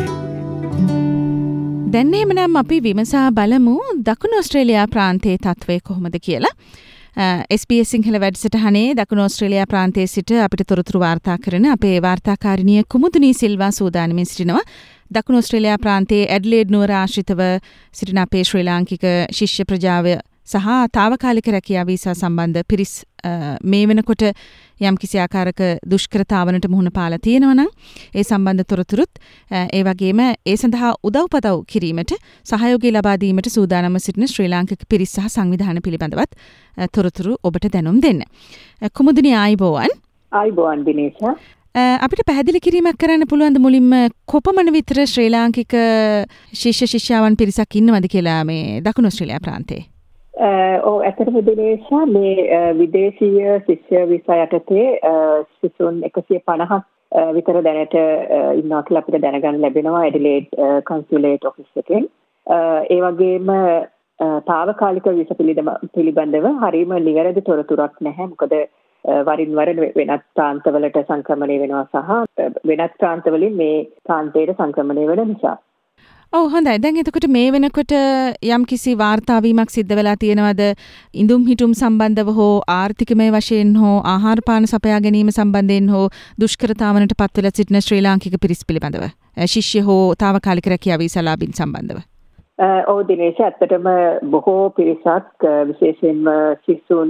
දැන් එහෙමනම් අපි විමසා බලමු දකුණු ඕස්ට්‍රේලියා ප්‍රාන්තයේ තත්ත්වය කොහොමද කියලා. එස් බී එස් සිංහල වැඩසටහනේ දකුණු ඕස්ට්‍රේලියා ප්‍රාන්තයේ සිට අපිට තොරතුරු වාර්තා කරන අපේ වාර්තාකාරිනිය කුමුදුනී සිල්වා සූදානමින් සිටිනවා. දකුණු ඕස්ට්‍රේලියා ප්‍රාන්තයේ ඇඩ්ලේඩ් නුවර ආශ්‍රිතව සිටින අපේ ශ්‍රී ලාංකික ශිෂ්‍ය ප්‍රජාව සහ තාවකාලික රැකියා වීසා සම්බන්ධ පිරිස් මේ වෙනකොට යම් කිසි ආකාරක දුෂ්කරතාවනට මුහුණ පාලා තියෙනවා නම් ඒ සම්බන්ධ තොරතුරුත් ඒ වගේම ඒ සඳහා උදව්පදව් කිරීමට සහයෝගය ලබා දීමට සූදානම්ව සිටින ශ්‍රී ලාංකික පිරිස් සහ සංවිධාන පිළිබඳවත් තොරතුරු ඔබට දැනුම් දෙන්න. කුමුදුනි ආයුබෝවන්. ආයුබෝවන් දිනේෂා. අපිට පැහැදිලි කිරීමක් කරන්න පුළුවන්ද මුලින්ම කොපමණ විතර ශ්‍රී ලාංකික ශිෂ්‍ය ශිෂ්‍යාවන් පිරිසක් ඉන්නවද කියලා මේ දකුණු ඕස්ට්‍රේලියා ප්‍රාන්තයේ? ඔව් ඇත්තටම දිනේෂා මේ විදේශීය ශිෂ්‍ය වීසා යටතේ සිසුන් එකසිය පනහක් විතර දැනට ඉන්නවා කියලා අපිට දැනගන්න ලැබෙනවා ඇඩිලේඩ් කන්සුලේට් ඔෆිස් එකෙන්. ඒ වගේම තාවකාලික වීසා පිළිබඳව හරීම නිවැරදි තොරතුරක් නැහැ. මොකද වරින් වර වෙනත් ප්‍රාන්තවලට සංක්‍රමණය වෙනවා සහ වෙනත් ප්‍රාන්තවලින් මේ ප්‍රාන්තයට සංක්‍රමණය වෙන නිසා. ඔව් හොඳයි. දැන් එතකොට මේ වෙනකොට යම් කිසි වාර්තා වීමක් සිද්ධ වෙලා තියෙනවද ඉඳුම් හිටුම් සම්බන්ධව හෝ ආර්ථිකමය වශයෙන් හෝ ආහාර පාන සපයා ගැනීම සම්බන්ධයෙන් හෝ දුෂ්කරතාවනට පත් වෙලා සිටින ශ්‍රී ලාංකික පිරිස් පිළිබඳව ශිෂ්‍ය හෝ තාවකාලික රැකියා වීසා ලාභීන් සම්බන්ධව? ඔව් දිනේෂ ඇත්තටම බොහෝ පිරිසක් විශේෂයෙන්ම සිසුන්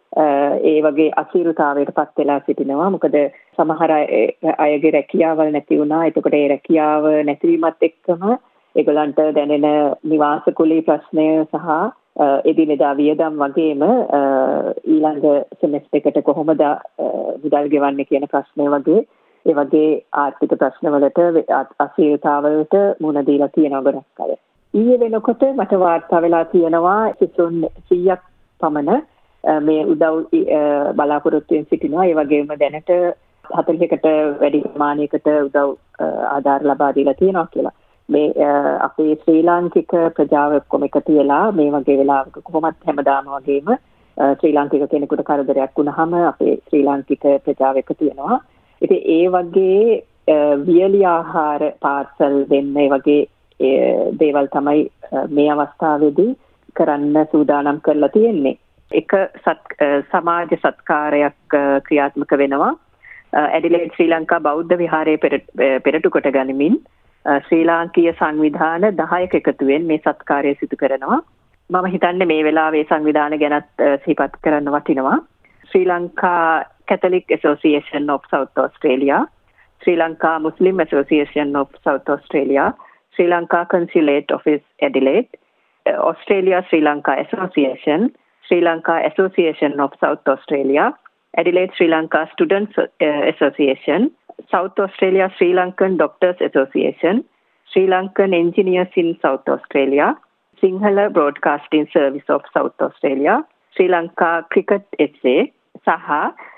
ඒ වගේ අසීරුතාවයට පත් වෙලා සිටිනවා. මොකද සමහර අයගේ රැකියාවල් නැති වුණා. එතකොට ඒ රැකියාව නැතිවීමත් එක්කම ඒගොල්ලන්ට දැනෙන නිවාස කුලී ප්‍රශ්නය සහ එදිනෙදා වියදම් වගේම ඊළඟ සෙමෙස්ටර් එකට කොහොමද මුදල් ගෙවන්නේ කියන ප්‍රශ්නය වගේ ඒ වගේ ආර්ථික ප්‍රශ්නවලට අසීරුතාවලට මුහුණ දීලා තියෙනවා ගොඩක් අය. ඊයේ වෙනකොට මට වාර්තා වෙලා තියෙනවා සිසුන් සීයක් පමණ මේ උදව් බලාපොරොත්තු වෙමින් සිටිනවා. ඒ වගේම දැනට හතළිහකට වැඩි ප්‍රමාණයකට උදව් ආධාර ලබා දීලා තියෙනවා කියලා. මේ අපේ ශ්‍රී ලාංකික ප්‍රජාව කොම එකතු වෙලා මේ වගේ වෙලාවක කොහොමත් හැමදාම වගේම ශ්‍රී ලාංකික කෙනෙකුට කරදරයක් වුණාම අපේ ශ්‍රී ලාංකික ප්‍රජාව එකතු වෙනවා. ඉතින් ඒ වගේ වියලි ආහාර පාර්සල් දෙන්න ඒ වගේ දේවල් තමයි මේ අවස්ථාවේදී කරන්න සූදානම් කරලා තියෙන්නේ. එක සමාජ සත්කාරයක් ක්‍රියාත්මක වෙනවා. ඇඩිලේඩ් ශ්‍රී ලංකා බෞද්ධ විහාරයේ පෙරටු කොට ගනිමින් ශ්‍රී ලාංකීය සංවිධාන දහයක එකතුවෙන් මේ සත්කාරය සිදු කරනවා. මම හිතන්නේ මේ වෙලාවේ සංවිධාන ගැනත් සිහිපත් කරන්න වටිනවා. ශ්‍රී Lanka Catholic Association of South Australia, Sri Lanka Muslim Association of South Australia, Sri Lanka Consulate Office Adelaide, Australia Sri Lanka Association, Sri Lanka Association of South Australia, Adelaide Sri Lanka Students Association, South Australia Sri Lankan Doctors Association, Sri Lankan Engineers in South Australia, Sinhala Broadcasting Service of South Australia, Sri Lanka Cricket S A, සහ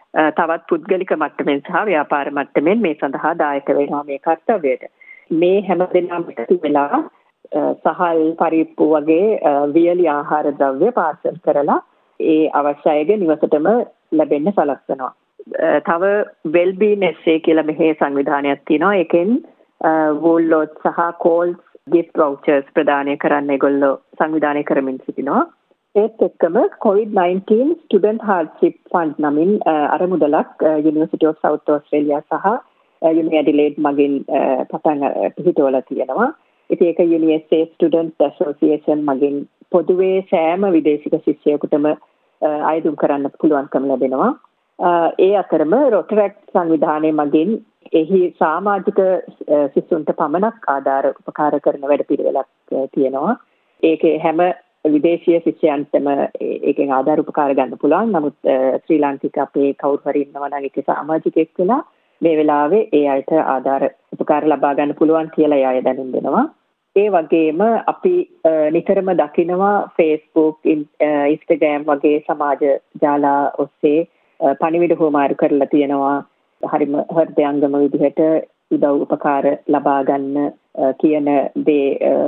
තවත් පුද්ගලික මට්ටමින් සහ ව්‍යාපාර මට්ටමින් මේ සඳහා දායක වෙනවා මේ කර්තව්‍යයට. මේ හැමදෙනාම එකතු වෙලා සහල් පරිප්පු වගේ වියලි ආහාර ද්‍රව්‍ය පාර්සල් කරලා ඒ අවශ්‍ය අයගේ නිවසටම ලැබෙන්න සලස්වනවා. තව වෙල්බීන් එස්සේ කියලා මෙහි සංවිධානයක් තියෙනවා. ඒකෙන් වෝල්ලොට් සහ කෝල්ස් gift vouchers ප්‍රදානය කරන්න ඒගොල්ලෝ සංවිධානය කරමින් සිටිනවා. ඒත් එක්කම Covid nineteen student hardship fund නමින් අරමුදලක් යුනිවර්සිටි ඔෆ් සවුත් ඕස්ට්‍රේලියා සහ යුනි ඇඩිලේඩ් මගින් පටන් පිහිටවලා තියෙනවා. ඉතින් ඒක යුනිවර්සිටි ස්ටුඩන්ට් ඇසෝසියේෂන් මගින් පොදුවේ සෑම විදේශික ශිෂ්‍යයෙකුටම අයදුම් කරන්න පුළුවන්කම ලැබෙනවා. ඒ අතරම රොටරැක්ට් සංවිධානය මගින් එහි සමාජික සිසුන්ට පමණක් ආධාර උපකාර කරන වැඩපිළිවෙලක් තියෙනවා. ඒකේ හැම විදේශීය ශිෂ්‍යයන්ටම ඒකෙන් ආධාර උපකාර ගන්න පුළුවන්. නමුත් ශ්‍රී ලාංකික අපේ කවුරු හරි ඉන්නවා නම් ඒකේ සමාජිකෙක් වෙලා මේ වෙලාවේ ඒ අයට ආධාර උපකාර ලබා ගන්න පුළුවන් කියලා ඒ අය දැනුම් දෙනවා. ඒ වගේම අපි නිතරම දකිනවා Facebook, Instagram වගේ සමාජ ජාල ඔස්සේ පණිවිඩ හොමාරු කරලා තියෙනවා. හරිම හෘදයාංගම විදිහට උදව් උපකාර ලබා ගන්න කියන දේ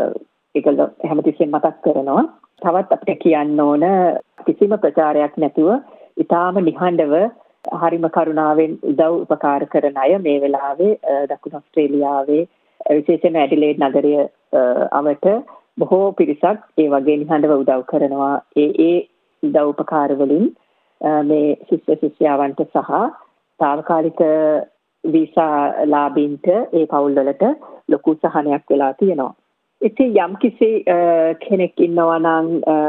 ඒකල හැමතිස්සෙම මතක් කරනවා. තවත් අපිට කියන්න ඕන කිසිම ප්‍රචාරයක් නැතුව ඊටාම නිහඬව හරිම කරුණාවෙන් උදව් උපකාර කරන අය මේ වෙලාවේ දකුණු ඕස්ට්‍රේලියාවේ විශේෂයෙන්ම ඇඩිලේඩ් නගරය අවට බොහෝ පිරිසක් ඒ වගේ නිහඬව උදව් කරනවා. ඒ ඒ උදව් උපකාර වලින් මේ ශිෂ්‍ය ශිෂ්‍යාවන්ට සහ තාවකාලික වීසා ලාභීන්ට ඒ පවුල් වලට ලොකු සහනයක් වෙලා තියෙනවා. ඉතින් යම් කිසි කෙනෙක් ඉන්නවා නම්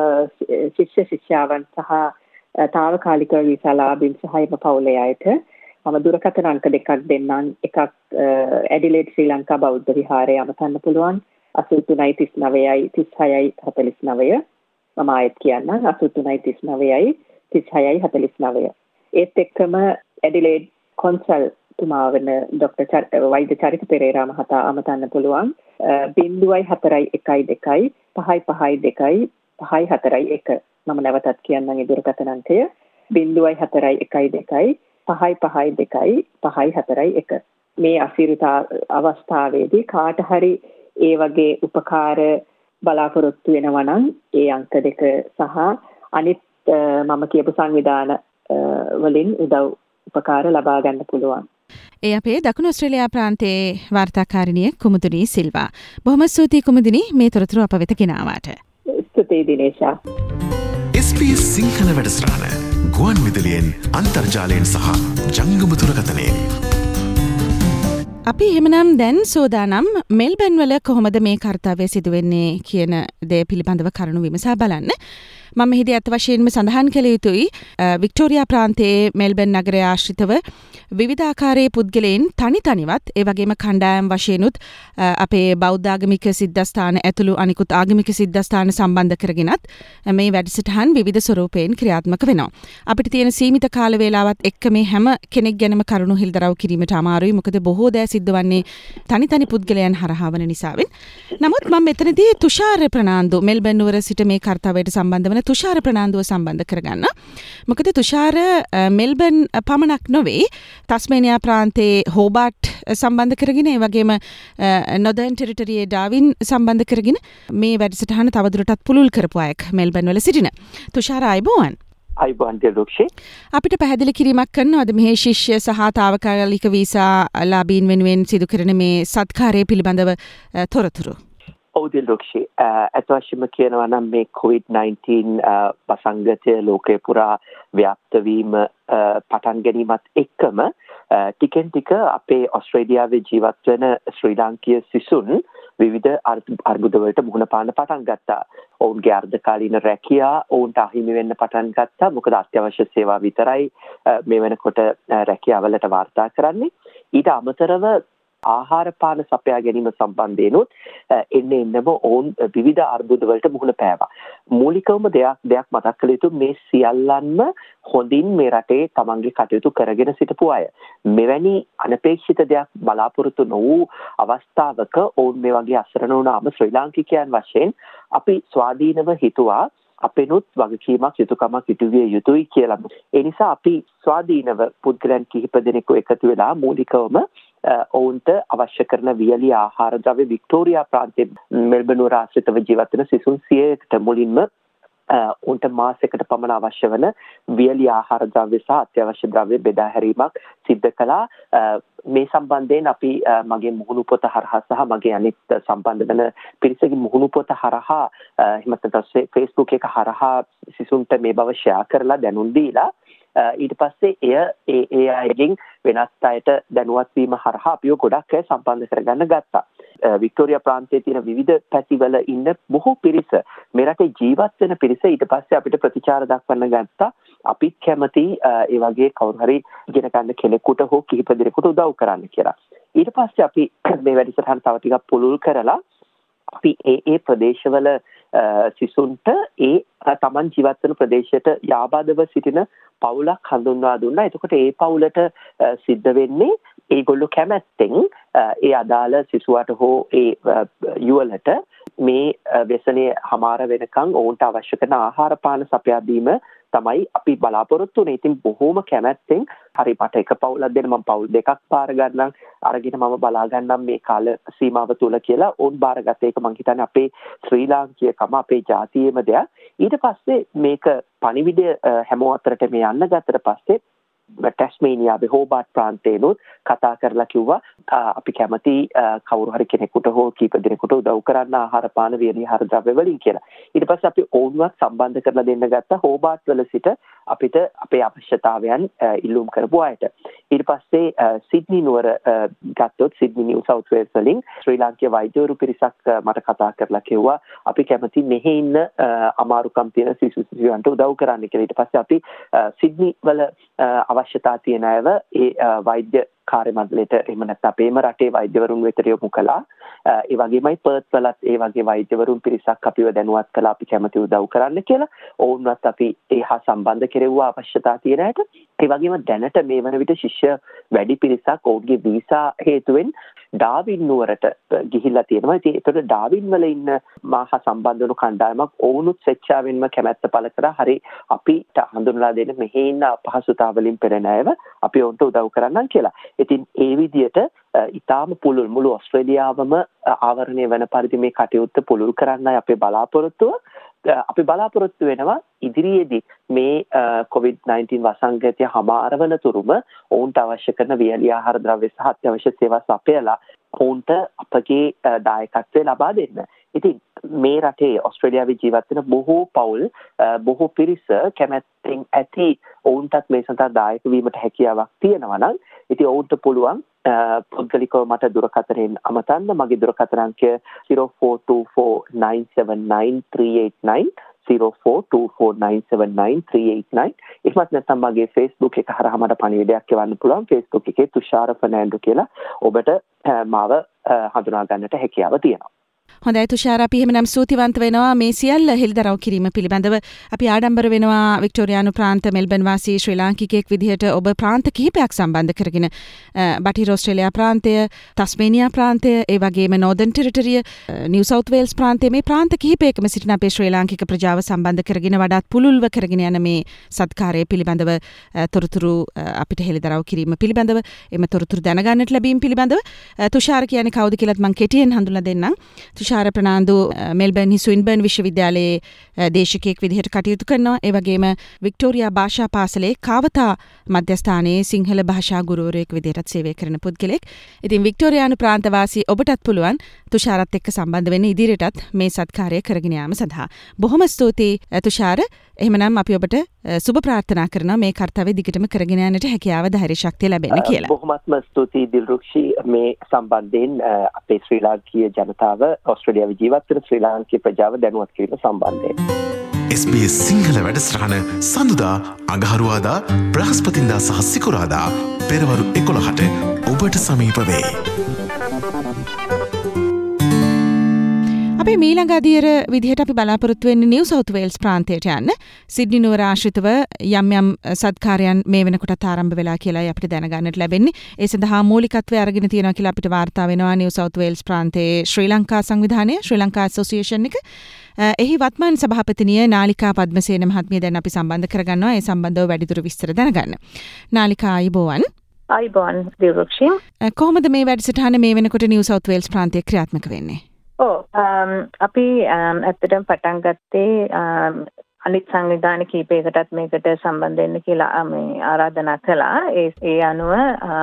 ශිෂ්‍ය ශිෂ්‍යාවන් සහ තාවකාලික වීසා ලාභීන් සහ එම පවුලේ අයට මම දුරකථන අංක දෙකක් දෙන්නම්. එකක් ඇඩිලේඩ් ශ්‍රී ලංකා බෞද්ධ විහාරය අමතන්න පුළුවන් අසූ තුනයි තිස් නවයයි තිස් හයයි හතලිස් නවය. මම ආයෙත් කියන්නම් අසූ තුනයි තිස් නවයයි තිස් හයයි හතලිස් නවය. ඒත් එක්කම ඇඩිලේඩ් කොන්සල් තුමා වන ડોક્ટર වෛද්‍ය චරිත පෙරේරා මහතා අමතන්න පුළුවන් බිංදුවයි හතරයි එකයි දෙකයි පහයි පහයි දෙකයි පහයි හතරයි එක. මම නැවතත් කියන්නම් ඒ දුරකථන අංකය බිංදුවයි හතරයි එකයි දෙකයි පහයි පහයි දෙකයි පහයි හතරයි එක. මේ අසිරිතා අවස්ථාවේදී කාට හරි ඒ වගේ උපකාර බලාපොරොත්තු වෙනවා නම් ඒ අංක දෙක සහ අනිත් මම කියපු සංවිධාන වලින් උදව් උපකාර ලබා ගන්න පුළුවන්. ඒ අපේ දකුණු ඔස්ට්‍රේලියා ප්‍රාන්තයේ වාර්තාකාරිනිය කුමුදුනී සිල්වා. බොහොම ස්තුතියි කුමුදුනී මේ තොරතුරු අප වෙත ගෙනාවාට. ස්තුතියි Dinesha. S B S Sinhala වැඩසටහන ගුවන් විදුලියෙන් අන්තර්ජාලයෙන් සහ ජංගම දුරකථනයෙන්. අපි එහෙමනම් දැන් සෝදානම් මෙල්බන් වල කොහොමද මේ කාර්යය සිදුවෙන්නේ කියන දේ පිළිබඳව කරුණු විමසා බලන්න. මම මෙහිදී අත් වශයෙන්ම සඳහන් කළ යුතුයි වික්ටෝරියා ප්‍රාන්තයේ මෙල්බන් නගරය ආශ්‍රිතව විවිධාකාරයේ පුද්ගලයන් තනි තනිවත් ඒ වගේම කණ්ඩායම් වශයෙන්ුත් අපේ බෞද්ධ ආගමික සිද්ධාස්ථාන ඇතුළු අනිකුත් ආගමික සිද්ධාස්ථාන සම්බන්ධ කරගෙනත් මේ වැඩසටහන් විවිධ ස්වරූපයෙන් ක්‍රියාත්මක වෙනවා. අපිට තියෙන සීමිත කාල වේලාවත් එක්ක මේ හැම කෙනෙක් ගැනම කරුණු හිල්දරව් කිරීමට අමාරුයි. මොකද බොහෝ දෑ සිද්ධ වන්නේ තනි තනි පුද්ගලයන් හරහා වන නිසාවෙන්. නමුත් මම මෙතනදී තුෂාර ප්‍රනාන්දු මෙල්බන් නුවර සිට මේ කාර්යයට සම්බන්ධ වන තුෂාර ප්‍රනාන්දුව සම්බන්ධ කරගන්න. මොකද තුෂාර මෙල්බන් පමණක් නොවේ තස්මේනියා ප්‍රාන්තයේ හෝබාට් සම්බන්ධ කරගෙන ඒ වගේම නොදර්න් ටෙරිටරියේ ඩාවින් සම්බන්ධ කරගෙන මේ වැඩසටහන තවදුරටත් පුළුල් කරපු අයෙක් මෙල්බන් වල සිටින. තුෂාර අයබෝවන්. අයබෝවන් දිරුක්ෂි. අපිට පැහැදිලි කිරීමක් කරනවද මේ ශිෂ්‍ය සහ තාවකාලික වීසා ලාභීන් වෙනුවෙන් සිදු කරන මේ සත්කාරය පිළිබඳව තොරතුරු? ඔව් දිරුක්ෂි. අතවශ්‍යම කියනවා නම් මේ කොවිඩ් නයින්ටීන් වසංගතය ලෝකේ පුරා ව්‍යාප්ත වීම පටන් ගැනීමත් එක්කම ටිකෙන් ටික අපේ ඔස්ට්‍රේලියාවේ ජීවත් වෙන ශ්‍රී ලාංකීය සිසුන් විවිධ අර්බුදවලට මුහුණ පාන්න පටන් ගත්තා. ඔවුන්ගේ අර්ධකාලීන රැකියා ඔවුන්ට අහිමි වෙන්න පටන් ගත්තා. මොකද අත්‍යවශ්‍ය සේවා විතරයි මේ වෙනකොට රැකියාවලට වාර්තා කරන්නේ. ඊට අමතරව ආහාර පාන සපයා ගැනීම සම්බන්ධයෙන්ුත් එන්න එන්නම ඔවුන් විවිධ අර්බුදවලට මුහුණ පෑවා. මූලිකවම දෙයක් දෙයක් මතක් කළ යුතු මේ සියල්ලන්ම හොඳින් මේ රටේ තමන්ගේ කටයුතු කරගෙන සිටපු අය. මෙවැනි අනපේක්ෂිත දෙයක් බලාපොරොත්තු නොවූ අවස්ථාවක ඔවුන් මේ වගේ අසරණ වුණාම ශ්‍රී ලාංකිකයන් වශයෙන් අපි ස්වාධීනව හිතුවා අපෙනුත් වගකීමක් යුතුයකමක් ඉටුවිය යුතුයි කියලා. ඒ නිසා අපි ස්වාධීනව පුද්ගලයන් කිහිප දෙනෙකු එකතු වෙලා මූලිකවම ඔවුන්ට අවශ්‍ය කරන වියලි ආහාර ද්‍රව්‍ය වික්ටෝරියා ප්‍රාන්තයේ මෙල්බන් නුවර ආශ්‍රිතව ජීවත් වෙන සිසුන් සියයකට මුලින්ම උන්ට මාසයකට පමණ අවශ්‍ය වන වියලි ආහාර ද්‍රව්‍ය සහ අත්‍යවශ්‍ය ද්‍රව්‍ය බෙදා හැරීමක් සිද්ධ කළා. මේ සම්බන්ධයෙන් අපි මගේ මුහුණු පොත හරහා සහ මගේ අනිත් සම්බන්ධ වෙන පිරිසගේ මුහුණු පොත හරහා එහෙම නැත්නම් Facebook එක හරහා සිසුන්ට මේ බව ෂෙයා කරලා දැනුම් දීලා ඊට පස්සේ එය ඒ ඒ අයගෙන් වෙනත් අයට දැනුවත් වීම හරහා අපිව ගොඩක් අය සම්බන්ධ කරගන්න ගත්තා. වික්ටෝරියා ප්‍රාන්තයේ තියෙන විවිධ පැතිවල ඉන්න බොහෝ පිරිස මේ රටේ ජීවත් වෙන පිරිස ඊට පස්සේ අපිට ප්‍රතිචාර දක්වන්න ගත්තා. අපිත් කැමති ඒ වගේ කවුරු හරි ඉගෙන ගන්න කෙනෙකුට හෝ කිහිප දෙනෙකුට උදව් කරන්න කියලා. ඊට පස්සේ අපි මේ වැඩසටහන තව ටිකක් පුළුල් කරලා අපි ඒ ඒ ප්‍රදේශවල සිසුන්ට ඒ තමන් ජීවත් වෙන ප්‍රදේශයට යාබාදව සිටින පවුලක් හඳුන්වා දුන්නා. එතකොට ඒ පවුලට සිද්ධ වෙන්නේ ඒගොල්ලෝ කැමැත්තෙන් ඒ අදාළ සිසුවට හෝ ඒ යුවලට මේ ව්‍යසනයේ හමාර වෙනකන් ඔවුන්ට අවශ්‍ය කරන ආහාර පාන සපයා දීම තමයි අපි බලාපොරොත්තු වෙන්නේ. ඉතින් බොහෝම කැමැත්තෙන් හරි මට එක පවුලක් දෙන්න මම පවුල් දෙකක් පාර ගන්නම් අරගෙන මම බලා ගන්නම් මේ කාල සීමාව තුල කියලා ඕන් බාරගත්ත එක මං හිතන්නේ අපේ ශ්‍රී ලාංකිකකම අපේ ජාතියේම දෙයක්. ඊට පස්සේ මේක පණිවිඩය හැමෝ අතරට මේ යන්න ගත්තට පස්සේ ටැස්මේනියාවේ හෝබාට් ප්‍රාන්තේනොත් කතා කරලා කිව්වා අපි කැමති කවුරු හරි කෙනෙකුට හෝ කීප දෙනෙකුට උදව් කරන්න ආහාර පාන වියලි ආහාර ද්‍රව්‍ය වලින් කියලා. ඊට පස්සේ අපි ඕන්වත් සම්බන්ධ කරලා දෙන්න ගත්තා හෝබාට් වල සිට අපිට අපේ අවශ්‍යතාවයන් ඉල්ලුම් කරපු අයට. ඊට පස්සේ සිඩ්නි නුවර ගත්තොත් සිඩ්නි නිව් සවුත් වේල්ස් වලින් ශ්‍රී ලාංකීය වෛද්‍යවරු පිරිසක් මට කතා කරලා කිව්වා අපි කැමති මෙහි ඉන්න අමාරුකම් තියෙන සිසු සිසුන්ට උදව් කරන්න කියලා. ඊට පස්සේ අපි සිඩ්නි වල අවශ්‍යතා තියෙන අයව ඒ වෛද්‍ය කාර්ය මණ්ඩලයට එහෙම නැත්නම් අපේම රටේ වෛද්‍යවරුන් වෙතට යොමු කළා. ඒ වගේමයි පර්ත් වලත් ඒ වගේ වෛද්‍යවරුන් පිරිසක් අපිව දැනුවත් කළා අපි කැමති උදව් කරන්න කියලා. ඔවුන්වත් අපි ඒ හා සම්බන්ධ කෙරෙව්වා අවශ්‍යතා තියෙන අයට. ඒ වගේම දැනට මේ වන විට ශිෂ්‍ය වැඩි පිරිසක් ඔවුන්ගේ වීසා හේතුවෙන් ඩාවින් නුවරට ගිහිල්ලා තියෙනවා. ඉතින් ඒතකොට ඩාවින් වල ඉන්න මාහා සම්බන්ධ වුණු කණ්ඩායමක් ඔවුනුත් ස්වේච්ඡාවෙන්ම කැමැත්ත පළ කරා. හරි අපිට හඳුන්වලා දෙන්න මෙහි ඉන්න අපහසුතාවලින් පෙළෙන අයව අපි ඔවුන්ට උදව් කරන්නම් කියලා. ඉතින් ඒ විදිහට ඉතාම පුළුල් මුළු ඔස්ට්‍රේලියාවම ආවරණය වෙන පරිදි මේ කටයුත්ත පුළුල් කරන්නයි අපේ බලාපොරොත්තුව. අපි බලාපොරොත්තු වෙනවා ඉදිරියේදී මේ කොවිඩ් නයින්ටීන් වසංගතය හමාර වන තුරුම ඔවුන්ට අවශ්‍ය කරන වියලි ආහාර ද්‍රව්‍ය සහ අත්‍යවශ්‍ය සේවා සපයලා ඔවුන්ට අපගේ දායකත්වය ලබා දෙන්න. ඉතින් මේ රටේ ඔස්ට්‍රේලියාවේ ජීවත් වෙන බොහෝ පවුල් බොහෝ පිරිස කැමැත්තෙන් ඇති ඔවුන්ටත් මේ සඳහා දායක වීමට හැකියාවක් තියෙනවා නම් ඉතින් ඔවුන්ට පුළුවන් පුද්ගලිකව මට දුරකථනයෙන් අමතන්න. මගේ දුරකථන අංකය zero four two four nine seven nine three eight nine zero four two four nine seven nine three eight nine. එහෙමත් නැත්නම් මගේ Facebook එක හරහා මට පණිවිඩයක් එවන්න පුළුවන්. Facebook එකේ තුෂාර ෆර්නෑන්ඩෝ කියලා ඔබට මාව හඳුනා ගන්නට හැකියාව තියෙනවා. හොඳයි තුෂාර, අපි එහෙමනම් ස්තුතිවන්ත වෙනවා මේ සියල්ල හෙළිදරව් කිරීම පිළිබඳව. අපි ආඩම්බර වෙනවා වික්ටෝරියානු ප්‍රාන්ත මෙල්බන් වාසී ශ්‍රී ලාංකිකයෙක් විදිහට ඔබ ප්‍රාන්ත කිහිපයක් සම්බන්ධ කරගෙන බටහිර ඔස්ට්‍රේලියා ප්‍රාන්තය, තස්මේනියා ප්‍රාන්තය, ඒ වගේම නෝර්දන් ටෙරිටරිය, නිව් සවුත් වේල්ස් ප්‍රාන්තය, මේ ප්‍රාන්ත කිහිපයකම සිටින අපේ ශ්‍රී ලාංකික ප්‍රජාව සම්බන්ධ කරගෙන වඩාත් පුළුල්ව කරගෙන යන මේ සත්කාරය පිළිබඳව තොරතුරු අපිට හෙළිදරව් කිරීම පිළිබඳව, එම තොරතුරු දැනගන්නට ලැබීම පිළිබඳව තුෂාර කියන්නේ කවුද කියලාත් මම කෙටියෙන් හඳුන්ලා දෙන්නම්. තුෂාර ප්‍රනාන්දු මෙල්බර්න් ස්වින්බර්න් විශ්වවිද්‍යාලයේ දේශකයෙක් විදිහට කටයුතු කරනවා. ඒ වගේම වික්ටෝරියා භාෂා පාසලේ කාවතා මධ්‍යස්ථානයේ සිංහල භාෂා ගුරුවරයෙක් විදිහට සේවය කරන පුද්ගලෙක්. ඉතින් වික්ටෝරියානු ප්‍රාන්තවාසී ඔබටත් පුළුවන් තුෂාරත් එක්ක සම්බන්ධ වෙන්න ඉදිරියටත් මේ සත්කාරය කරගෙන යාම සඳහා. බොහොම ස්තුතියි තුෂාර. එහෙමනම් අපි ඔබට සුබ ප්‍රාර්ථනා කරනවා මේ කාර්යය දිගටම කරගෙන යන්නට හැකියාව ධෛර්ය ශක්තිය ලැබෙන්න කියලා. බොහොමත්ම ස්තුතියි දිල්රුක්ෂි. මේ සම්බන්ධයෙන් අපේ ශ්‍රී ලාංකීය ජනතාව ඔස්ට්‍රේලියාවේ ජීවත් වෙන ශ්‍රී ලාංකීය ප්‍රජාව දැනුවත් කිරීම සම්බන්ධයෙන් S B S සිංහල වැඩසටහන සඳුදා අඟහරුවාදා බ්‍රහස්පතින්දා සහ සිකුරාදා පෙරවරු එකොළහට ඔබට සමීප වේ. අපේ මීළඟ අදියර විදිහට අපි බලාපොරොත්තු වෙන්නේ නිව් සවුත් වේල්ස් ප්‍රාන්තයට යන්න. සිඩ්නි නුවර ආශ්‍රිතව යම් යම් සත්කාරයන් මේ වෙනකොටත් ආරම්භ වෙලා කියලායි අපිට දැනගන්නට ලැබෙන්නේ. ඒ සඳහා මූලිකත්වය අරගෙන තියෙනවා කියලා අපිට වාර්තා වෙනවා නිව් සවුත් වේල්ස් ප්‍රාන්තයේ ශ්‍රී ලංකා සංවිධානය, ශ්‍රී ලංකා ඇසෝසියේෂන් එක. එහි වත්මාන සභාපතිනිය නාලිකා පද්මසේන මහත්මිය දැන් අපි සම්බන්ධ කරගන්නවා ඒ සම්බන්ධව වැඩිදුර විස්තර දැනගන්න. නාලිකා අයිබෝවන්. අයිබෝන් දිරුක්ෂි. කොහොමද මේ වැඩසටහන මේ වෙනකොට නිව් සවුත් වේල්ස් ප්‍රාන්තයේ ක්‍රියාත්මක වෙන්නේ? ඔව් අපි ඇත්තටම පටන් ගත්තේ අනිත් සංවිධාන කීපයකටත් මේකට සම්බන්ධ වෙන්න කියලා මේ ආරාධනා කළා. ඒ ඒ අනුව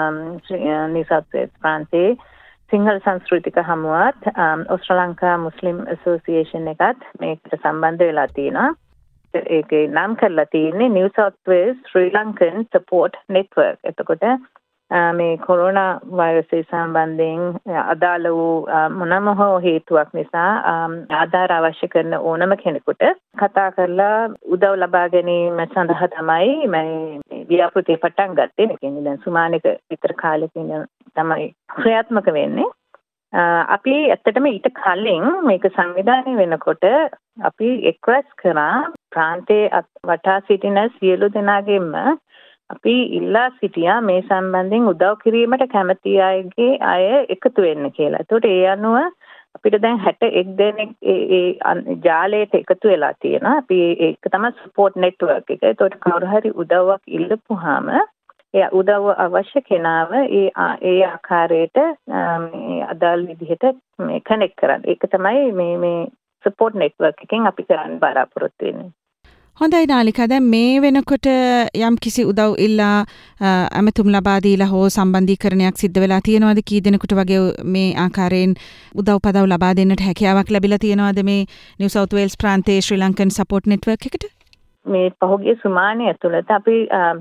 නිව් සවුත් වේල්ස් ප්‍රාන්තයේ සිංහල සංස්කෘතික හමුවත් ඕස්ට්‍රේ ලංකා මුස්ලිම් ඇසෝසියේෂන් එකත් මේකට සම්බන්ධ වෙලා තියෙනවා. ඒකේ නම් කරලා තියෙන්නේ New South Wales Sri Lankan support network. එතකොට මේ කොරෝනා වෛරසය සම්බන්ධයෙන් අදාළ වූ මොනම හෝ හේතුවක් නිසා ආධාර අවශ්‍ය කරන ඕනම කෙනෙකුට කතා කරලා උදව් ලබා ගැනීම සඳහා තමයි මේ ව්‍යාපෘතිය පටන් ගත්තේ. ඒ කියන්නේ දැන් සුමානක විතර කාලෙකින් තමයි ක්‍රියාත්මක වෙන්නේ. අපි ඇත්තටම ඊට කලින් මේක සංවිධානය වෙනකොට අපි එක්වස් කරා ප්‍රාන්තයේ වටා සිටින සියලු දෙනාගෙන්ම අපි ඉල්ලා සිටියා මේ සම්බන්ධයෙන් උදව් කිරීමට කැමති අයගේ අය එකතු වෙන්න කියලා. ඒකට ඒ අනුව අපිට දැන් හැට එක් දෙනෙක් ඒ ජාලයට එකතු වෙලා තියෙනවා. අපි ඒක තමයි සපෝට් නෙට්වර්ක් එක. ඒකට කවුරු හරි උදව්වක් ඉල්ලපුවාම ඒ උදව්ව අවශ්‍ය කෙනාව ඒ ඒ ආකාරයට මේ අදාළ විදිහට මේ කනෙක්ට් කරන්න. ඒක තමයි මේ මේ සපෝට් නෙට්වර්ක් එකෙන් අපි කරන්න බලාපොරොත්තු වෙන්නේ. හොඳයි නාලිකා, දැන් මේ වෙනකොට යම් කිසි උදව් ඉල්ලා අමතුම් ලබා දීලා හෝ සම්බන්ධීකරණයක් සිද්ධ වෙලා තියෙනවද? කී දෙනෙකුට වගේ මේ ආකාරයෙන් උදව් පදව් ලබා දෙන්නට හැකියාවක් ලැබිලා තියෙනවද මේ නිව් සවුත් වේල්ස් ප්‍රාන්තයේ ශ්‍රී ලංකන් සපෝට් නෙට්වර්ක් එකට? මේ පහුගිය සුමානය ඇතුළත අපි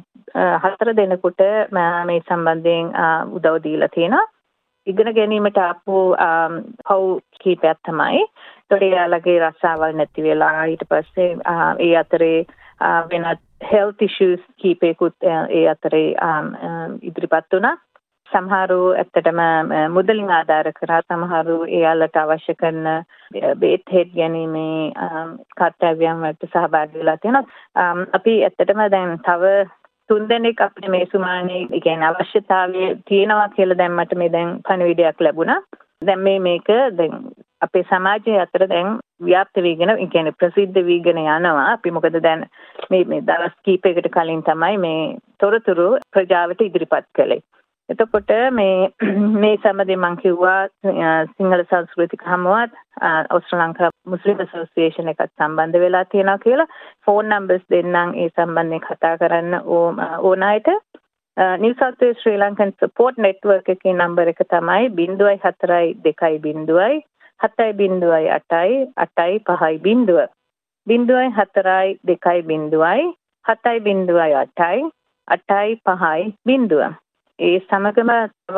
හතර දෙනෙකුට මේ සම්බන්ධයෙන් උදව් දීලා තියෙනවා. ඉගෙන ගැනීමට ආපු පව් කීපයක් තමයි. ඒතකොට එයාලගේ රස්සාවල් නැති වෙලා ඊට පස්සේ ඒ අතරේ වෙනත් health issues කීපයකුත් ඒ අතරේ ඉදිරිපත් වුණා. සමහරු ඇත්තටම මුදලින් ආධාර කරා, සමහරු එයාලට අවශ්‍ය කරන බේත් හෙඩ් ගැනීමේ කර්තව්‍යයන් වලට සහභාගී වෙලා තියෙනවා. අපි ඇත්තටම දැන් තව තුන් දෙනෙක් අපිට මේ සුමානේ කියන්නේ අවශ්‍යතාවය තියෙනවා කියලා දැන් මට මේ දැන් පණිවිඩයක් ලැබුණා. දැන් මේ මේක දැන් අපේ සමාජයේ අතර දැන් ව්‍යාප්ත වීගෙන, ඒ කියන්නේ ප්‍රසිද්ධ වීගෙන යනවා. අපි මොකද දැන් මේ මේ දවස් කීපයකට කලින් තමයි මේ තොරතුරු ප්‍රජාවට ඉදිරිපත් කළේ. එතකොට මේ මේ සම්බන්ධයෙන් මම කිව්වා සිංහල සංස්කෘතික හමුවත් ඕස්ට්‍රේ ලංකා මුස්ලිම් ඇසෝසියේෂන් එකත් සම්බන්ධ වෙලා තියෙනවා කියලා ෆෝන් නම්බර්ස් දෙන්නම් ඒ සම්බන්ධයෙන් කතා කරන්න ඕන අයට. New South Wales Sri Lankan support network එකේ නම්බර එක තමයි බිංදුවයි හතරයි දෙකයි බිංදුවයි හතයි බිංදුවයි අටයි අටයි පහයි බිංදුව. බිංදුවයි හතරයි දෙකයි බිංදුවයි හතයි බිංදුවයි අටයි අටයි පහයි බිංදුව. ඒ සමගම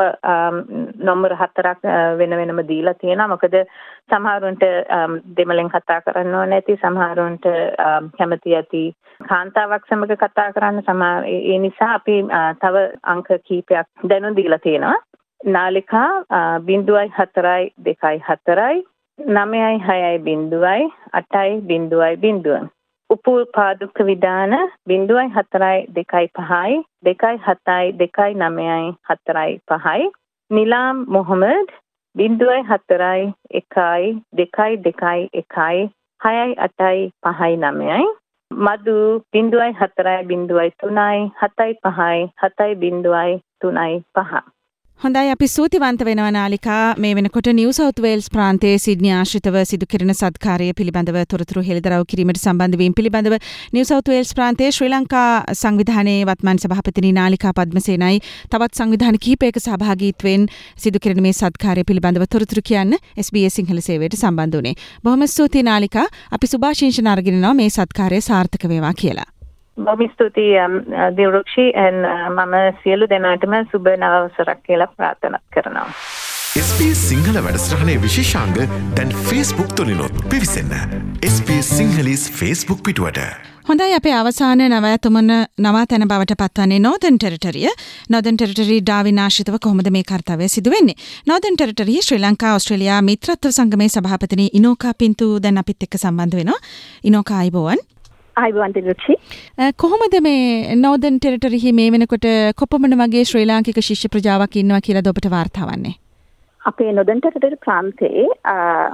නම්බර හතරක් වෙන වෙනම දීලා තියෙනවා. මොකද සමහරුන්ට දෙමළෙන් කතා කරන්න ඕන නැති, සමහරුන්ට කැමති ඇති කාන්තාවක් සමග කතා කරන්න. සමහර ඒ නිසා අපි තව අංක කීපයක් දැනුම් දීලා තියෙනවා. නාලිකා බිංදුවයි හතරයි දෙකයි හතරයි නවයයි හයයි බිංදුවයි අටයි බිංදුවයි බිංදුව. උපුල්පාදුක විධාන බිංදුවයි හතරයි දෙකයි පහයි දෙකයි හතයි දෙකයි නවයයි හතරයි පහයි. නිලාම් මොහමඩ් බිංදුවයි හතරයි එකයි දෙකයි දෙකයි එකයි හයයි අටයි පහයි නවයයි. මදු බිංදුවයි හතරයි බිංදුවයි තුනයි හතයි පහයි හතයි බිංදුවයි තුනයි පහ. හොඳයි, අපි ස්තුතිවන්ත වෙනවා නාලිකා. මේ වෙනකොට නිව් සවුත් වේල්ස් ප්‍රාන්තයේ සිඩ්නි ආශ්‍රිතව සිදු කෙරෙන සත්කාරය පිළිබඳව තොරතුරු හෙළිදරව් කිරීමට සම්බන්ධ වීම පිළිබඳව නිව් සවුත් වේල්ස් ප්‍රාන්තයේ ශ්‍රී ලංකා සංවිධානයේ වත්මන් සභාපතිනි නාලිකා පද්මසේනයි තවත් සංවිධාන කිහිපයක සහභාගීත්වයෙන් සිදු කෙරෙන මේ සත්කාරය පිළිබඳව තොරතුරු කියන්න එස් බී එස් සිංහල සේවයට සම්බන්ධ වුණේ. බොහොම ස්තුතියි නාලිකා. අපි සුභාශිංසන අරගෙන යනවා මේ සත්කාරය සාර්ථක වේවා කියලා. බොහොම ස්තුතියි දිරුක්ෂි. මම සියලු දෙනාටම සුබ නවවසරක් කියලා ප්‍රාර්ථනා කරනවා. එස් බී එස් සිංහල වැඩසටහනේ විශේෂාංග දැන් Facebook තුලිනුත් පිවිසෙන්න. S B S Sinhalese Facebook පිටුවට. හොඳයි, අපේ අවසාන නවතුමන නවාතැන බවට පත්වන්නේ නෝදර්න් ටෙරිටරිය. නෝදර්න් ටෙරිටරි ඩාවින් ආශ්‍රිතව කොහොමද මේ කර්තව්‍ය සිදු වෙන්නේ? Northern Territory Sri Lanka Australia මිත්‍රත්ව සංගමේ සභාපතිනි ඉනෝකා පින්තු දැන් අපිත් එක්ක සම්බන්ධ වෙනවා. ඉනෝකා අයිබෝවන්. අයිබෝවන් දිරුක්ෂි. කොහොමද මේ නෝදර්න් ටෙරිටරිහි මේ වෙනකොට කොපමණ වගේ ශ්‍රී ලාංකික ශිෂ්‍ය ප්‍රජාවක් ඉන්නවා කියලාද ඔබට වාර්තා වන්නේ? අපේ නෝදර්න් ටෙරිටරි ප්‍රාන්තයේ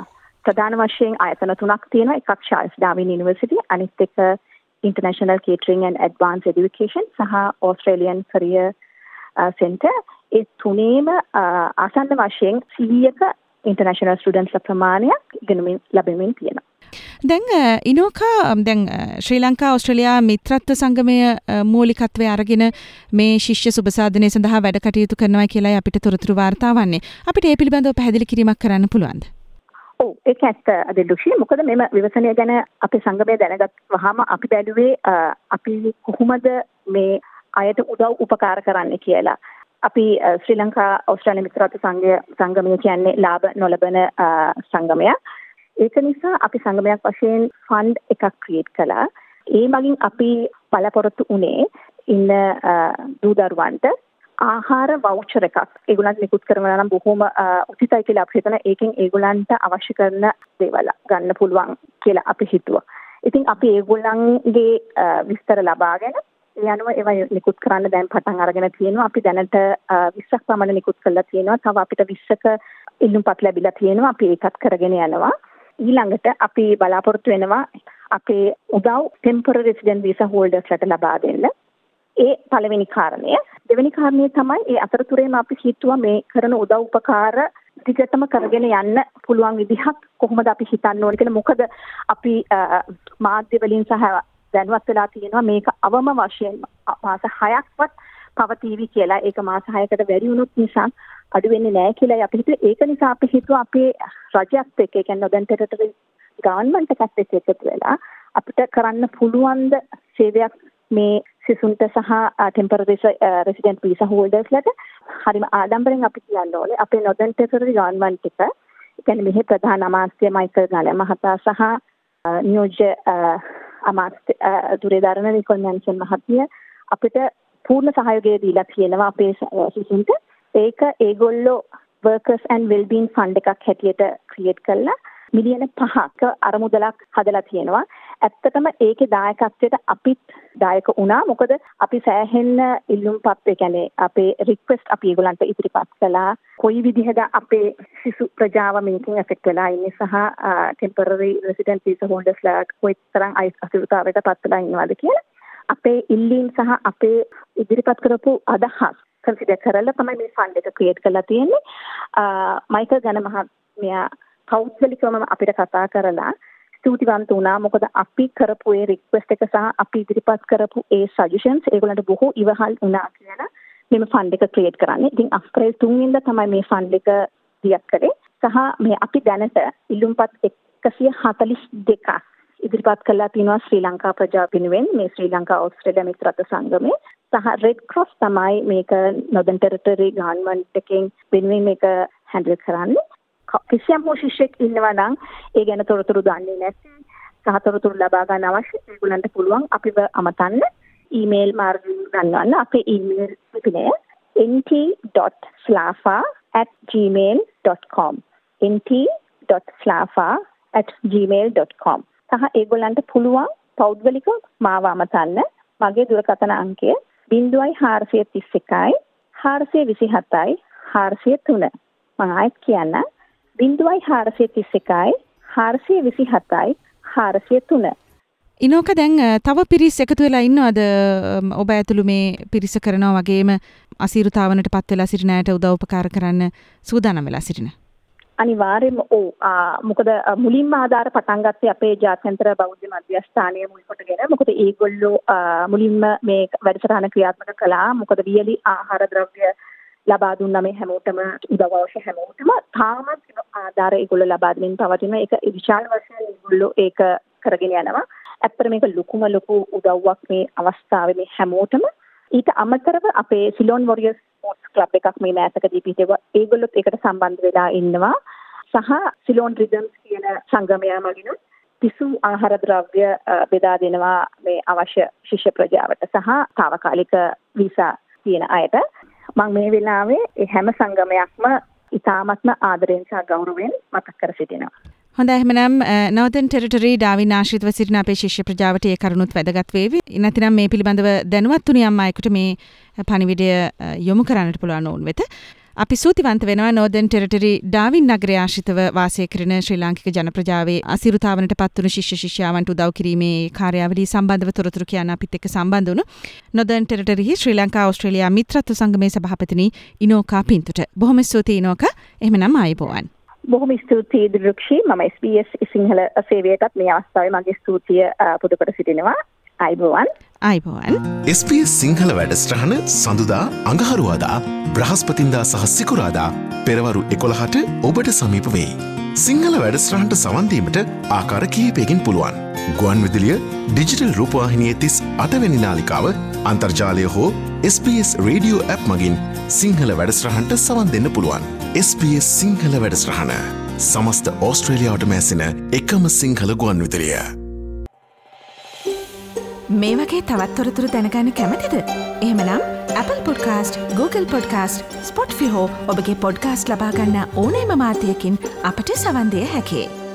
ප්‍රධාන වශයෙන් ආයතන තුනක් තියෙනවා. එකක් චාල්ස් ඩාවින් යුනිවර්සිටි, අනිත් එක International Catering and Advanced Education සහ Australian Career Center. ඒ තුනේම ආසන්න වශයෙන් සීයක ඉන්ටර්නැෂනල් ස්ටුඩන්ට්ස්ලා ප්‍රමාණයක් ඉගෙනමින් ලැබෙමින් තියෙනවා. දැන් ඉනෝකා දැන් ශ්‍රී ලංකා ඕස්ට්‍රේලියා මිත්‍රත්ව සංගමය මූලිකත්වයේ අරගෙන මේ ශිෂ්‍ය සුබසාධනය සඳහා වැඩ කටයුතු කරනවා කියලායි අපිට තොරතුරු වාර්තා වන්නේ. අපිට ඒ පිළිබඳව පැහැදිලි කිරීමක් කරන්න පුළුවන්ද? ඔව් ඒක ඇත්ත අදිලුෂි. මොකද මෙම විවසනය ගැන අපේ සංගමය දැනගත්වහම අපි බැලුවේ අපි කොහොමද මේ අයට උදව් උපකාර කරන්න කියලා. අපි ශ්‍රී ලංකා ඕස්ට්‍රේලියා මිත්‍රත්ව සංගය සංගමය කියන්නේ ලාභ නොලබන සංගමයක්. ඒක නිසා අපි සංගමයක් වශයෙන් ෆන්ඩ් එකක් ක්‍රියේට් කළා. ඒ මගින් අපි බලාපොරොත්තු වුණේ ඉන්න දූ දරුවන්ට ආහාර වවුචර් එකක් ඒගොල්ලන්ට නිකුත් කරනවා නම් බොහොම උචිතයි කියලා අපි හිතන. ඒකෙන් ඒගොල්ලන්ට අවශ්‍ය කරන දේවල් ගන්න පුළුවන් කියලා අපි හිතුවා. ඉතින් අපි ඒගොල්ලන්ගේ විස්තර ලබාගෙන ඒ අනුව ඒවා නිකුත් කරන්න දැන් පටන් අරගෙන තියෙනවා. අපි දැනට විස්සක් පමණ නිකුත් කරලා තියෙනවා. තව අපිට විස්සක ඉල්ලුම්පත් ලැබිලා තියෙනවා. අපි ඒකත් කරගෙන යනවා. ඊළඟට අපි බලාපොරොත්තු වෙනවා අපේ උදව් ටෙම්පරරි රෙසිඩන්ට් වීසා හෝල්ඩර්ස්ලාට ලබා දෙන්න. ඒ පළවෙනි කාරණය. දෙවෙනි කාරණය තමයි ඒ අතරතුරේම අපි හිතුවා මේ කරන උදව් උපකාර දිගටම කරගෙන යන්න පුළුවන් විදිහක් කොහොමද අපි හිතන්න ඕනේ කියලා. මොකද අපි මාධ්‍ය වලින් සහ දැනුවත් වෙලා තියෙනවා මේක අවම වශයෙන් මාස හයක්වත් පවතිවි කියලා. ඒක මාස හයකට වැඩි වුණොත් නිසා අඩු වෙන්නේ නැහැ කියලා අපි හිතුවේ. ඒක නිසා අපි හිතුවා අපේ රජයත් එක්ක, ඒ කියන්නේ නොදැන් ටෙරිටරි ගවර්න්මන්ට් එකත් එක්ක එකතු වෙලා අපිට කරන්න පුළුවන් ද සේවයක් මේ සිසුන්ට සහ ටෙම්පරරි රෙසිඩන්ට් වීසා හෝල්ඩර්ස්ලාට. හරිම ආඩම්බරෙන් අපි කියන්න ඕනේ අපේ නොදැන් ටෙරිටරි ගවර්න්මන්ට් එක, ඒ කියන්නේ මෙහි ප්‍රධාන අමාත්‍ය මයිකල් ගාලේ මහතා සහ නියෝජ්‍ය අමාත්‍ය දුරේදරණ නිකොල් මැන්සන් මහත්මිය අපිට පූර්ණ සහයෝගය දීලා තියෙනවා අපේ සිසුන්ට. ඒක ඒගොල්ලෝ workers and well-being fund එකක් හැටියට ක්‍රියේට් කළා. මිලියන පහක අරමුදලක් හදලා තියෙනවා. ඇත්තටම ඒකේ දායකත්වයට අපිත් දායක වුණා. මොකද අපි සෑහෙන්න ඉල්ලුම්පත්, ඒ කියන්නේ අපේ රික්වෙස්ට් අපි ඒගොල්ලන්ට ඉදිරිපත් කළා. කොයි විදිහද අපේ සිසු ප්‍රජාව මේකෙන් ඇෆෙක්ට් වෙලා ඉන්නේ සහ ටෙම්පරරි රෙසිඩන්ට් වීසා හෝල්ඩර්ස්ලා කොයිතරම් අසීරුතාවයට පත් වෙලා ඉන්නවද කියලා. අපේ ඉල්ලීම් සහ අපේ ඉදිරිපත් කරපු අදහස් කන්සිඩර් කරලා තමයි මේ ෆන්ඩ් එක ක්‍රියේට් කරලා තියෙන්නේ. මයිකල් ගණ මහත්මයා කෞද්ගලිකවම අපිට කතා කරලා ස්තුතිවන්ත වුණා. මොකද අපි කරපු ඒ රික්වෙස්ට් එක සහ අපි ඉදිරිපත් කරපු ඒ සජෙෂන්ස් ඒගොල්ලන්ට බොහෝ ඉවහල් වුණා කියලා මෙම ෆන්ඩ් එක ක්‍රියේට් කරන්නේ. ඉතින් අප්‍රේල් තුන් වෙනිදා තමයි මේ ෆන්ඩ් එක දියත් කරේ. සහ මේ අපි දැනට ඉල්ලුම්පත් එකසිය හතළිස් දෙකක් ඉදිරිපත් කළා තියෙනවා ශ්‍රී ලංකා ප්‍රජාව වෙනුවෙන් මේ ශ්‍රී ලංකා ඕස්ට්‍රේලියා මිත්‍රත්ව සංගමේ. සහ රෙඩ් ක්‍රොස් තමයි මේක නොදන් ටෙරිටරි ගවර්න්මන්ට් එකෙන් වෙනුවෙන් මේක හැන්ඩල් කරන්නේ. කිසියම් ශිෂ්‍යෙක් ඉන්නවා නම් ඒ ගැන තොරතුරු දන්නේ නැති සහ තොරතුරු ලබා ගන්න අවශ්‍ය ඒගොල්ලන්ට පුළුවන් අපිව අමතන්න ඊමේල් මාර්ගයෙන් ගන්නවන්න. අපේ ඊමේල් පිටුනේ n t dot slafa at gmail dot com n t dot slafa at gmail dot com. සහ ඒගොල්ලන්ට පුළුවන් පෞද්ගලිකව මාව අමතන්න. මගේ දුරකථන අංකය ज़ीरो चार तीस एक चार दो सात चार दो तीन. මම ආයෙත් කියන්න ज़ीरो चार तीस एक चार दो सात चार दो तीन. ඉනෝක දැන් තව පිරිස් එකතු වෙලා ඉන්නවද ඔබ ඇතුළු මේ පිරිස කරනවා වගේම අසීරුතාවනට පත් වෙලා සිටින අයට උදව් උපකාර කරන්න සූදානම් වෙලා සිටින? අනිවාර්යයෙන්ම ඔව්. මොකද මුලින්ම ආධාර පටන් ගත්තේ අපේ ජාත්‍යන්තර බෞද්ධ මධ්‍යස්ථානය මුල් කොටගෙන. මොකද ඒගොල්ලෝ මුලින්ම මේ වැඩසටහන ක්‍රියාත්මක කළා. මොකද වියලි ආහාර ද්‍රව්‍ය ලබා දුන්නා මේ හැමෝටම උදව් අවශ්‍ය හැමෝටම. තාමත් ආධාර ඒගොල්ලෝ ලබා දෙමින් පවතිනවා. ඒක විශාල වශයෙන් ඒගොල්ලෝ ඒක කරගෙන යනවා. ඇත්තට මේක ලොකුම ලොකු උදව්වක් මේ අවස්ථාවේ මේ හැමෝටම. ඊට අමතරව අපේ සිලෝන් වොරියර්ස් ස්පෝර්ට්ස් ක්ලබ් එකක් මේ මෑතකදී පිහිටුවා. ඒගොල්ලොත් ඒකට සම්බන්ධ වෙලා ඉන්නවා. සහ සිලෝන් රිදම්ස් කියන සංගමය මගින් පිසු ආහාර ද්‍රව්‍ය බෙදා දෙනවා මේ අවශ්‍ය ශිෂ්‍ය ප්‍රජාවට සහ తాවකාලික වීසා තියෙන අයට. මම මේ වෙලාවේ හැම සංගමයක්ම ඉතාමත්ම ආදරෙන් සහ ගෞරවයෙන් මතක් කර සිටිනවා. හොඳයි එහෙනම් නෝර්තන් ටෙරිටරි ඩාවින් ආශ්‍රිතව සිටින අපේ ශිෂ්‍ය ප්‍රජාවට ඒ කරුණුත් වැදගත් වේවි. නැතිනම් මේ පිළිබඳව දැනුවත් වුණු යම් අයෙකුට මේ පණිවිඩය යොමු කරන්නට පුළුවන් ඕන වෙත. අපි සූතිවන්ත වෙනවා නෝර්දර්න් ටෙරිටරි ඩාවින් නගරයේ ආශ්‍රිතව වාසය කරන ශ්‍රී ලාංකික ජන ප්‍රජාවේ අසිරුතාවනට පත්වුණු ශිෂ්‍ය ශිෂ්‍යාවන්ට උදව් කිරීමේ කාර්යාවලිය සම්බන්ධව තොරතුරු කියන්න අපිත් එක්ක සම්බන්ධ වුණු Northern Territory Sri Lanka Australia මිත්‍රත්ව සංගමේ සභාපතිනි ඉනෝකා පින්තුට. බොහොම ස්තුතියි ඉනෝකා. එහෙමනම් ආයුබෝවන්. බොහොම ස්තුතියි දිරුක්ෂි. මම එස් බී එස් සිංහල සේවයටත් මේ අවස්ථාවේ මගේ ස්තුතිය පුද කොට සිටිනවා. ආයුබෝවන්. ආයුබෝවන්. එස් බී එස් සිංහල වැඩසටහන සඳුදා අඟහරුවාදා බ්‍රහස්පතින්දා සහ සිකුරාදා පෙරවරු එකොළහට ඔබට සමීප වෙයි. සිංහල වැඩසටහනට සවන් දීමට ආකාර කිහිපයකින් පුළුවන්. ගුවන් විදුලිය ඩිජිටල් රූපවාහිනියේ තිස් අටවැනි නාලිකාව අන්තර්ජාලය හෝ S B S radio app මගින් සිංහල වැඩසටහනට සවන් දෙන්න පුළුවන්. එස් බී එස් සිංහල වැඩසටහන සමස්ත ඕස්ට්‍රේලියාවටම ඇසෙන එකම සිංහල ගුවන් විදුලිය. මේ වගේ තවත් තොරතුරු දැනගන්න කැමතිද? එහෙමනම් Apple Podcast, Google Podcast, Spotify හෝ ඔබගේ පොඩ්කාස්ට් ලබා ගන්න ඕනෑම මාධ්‍යයකින් අපට සවන් දිය හැකියි.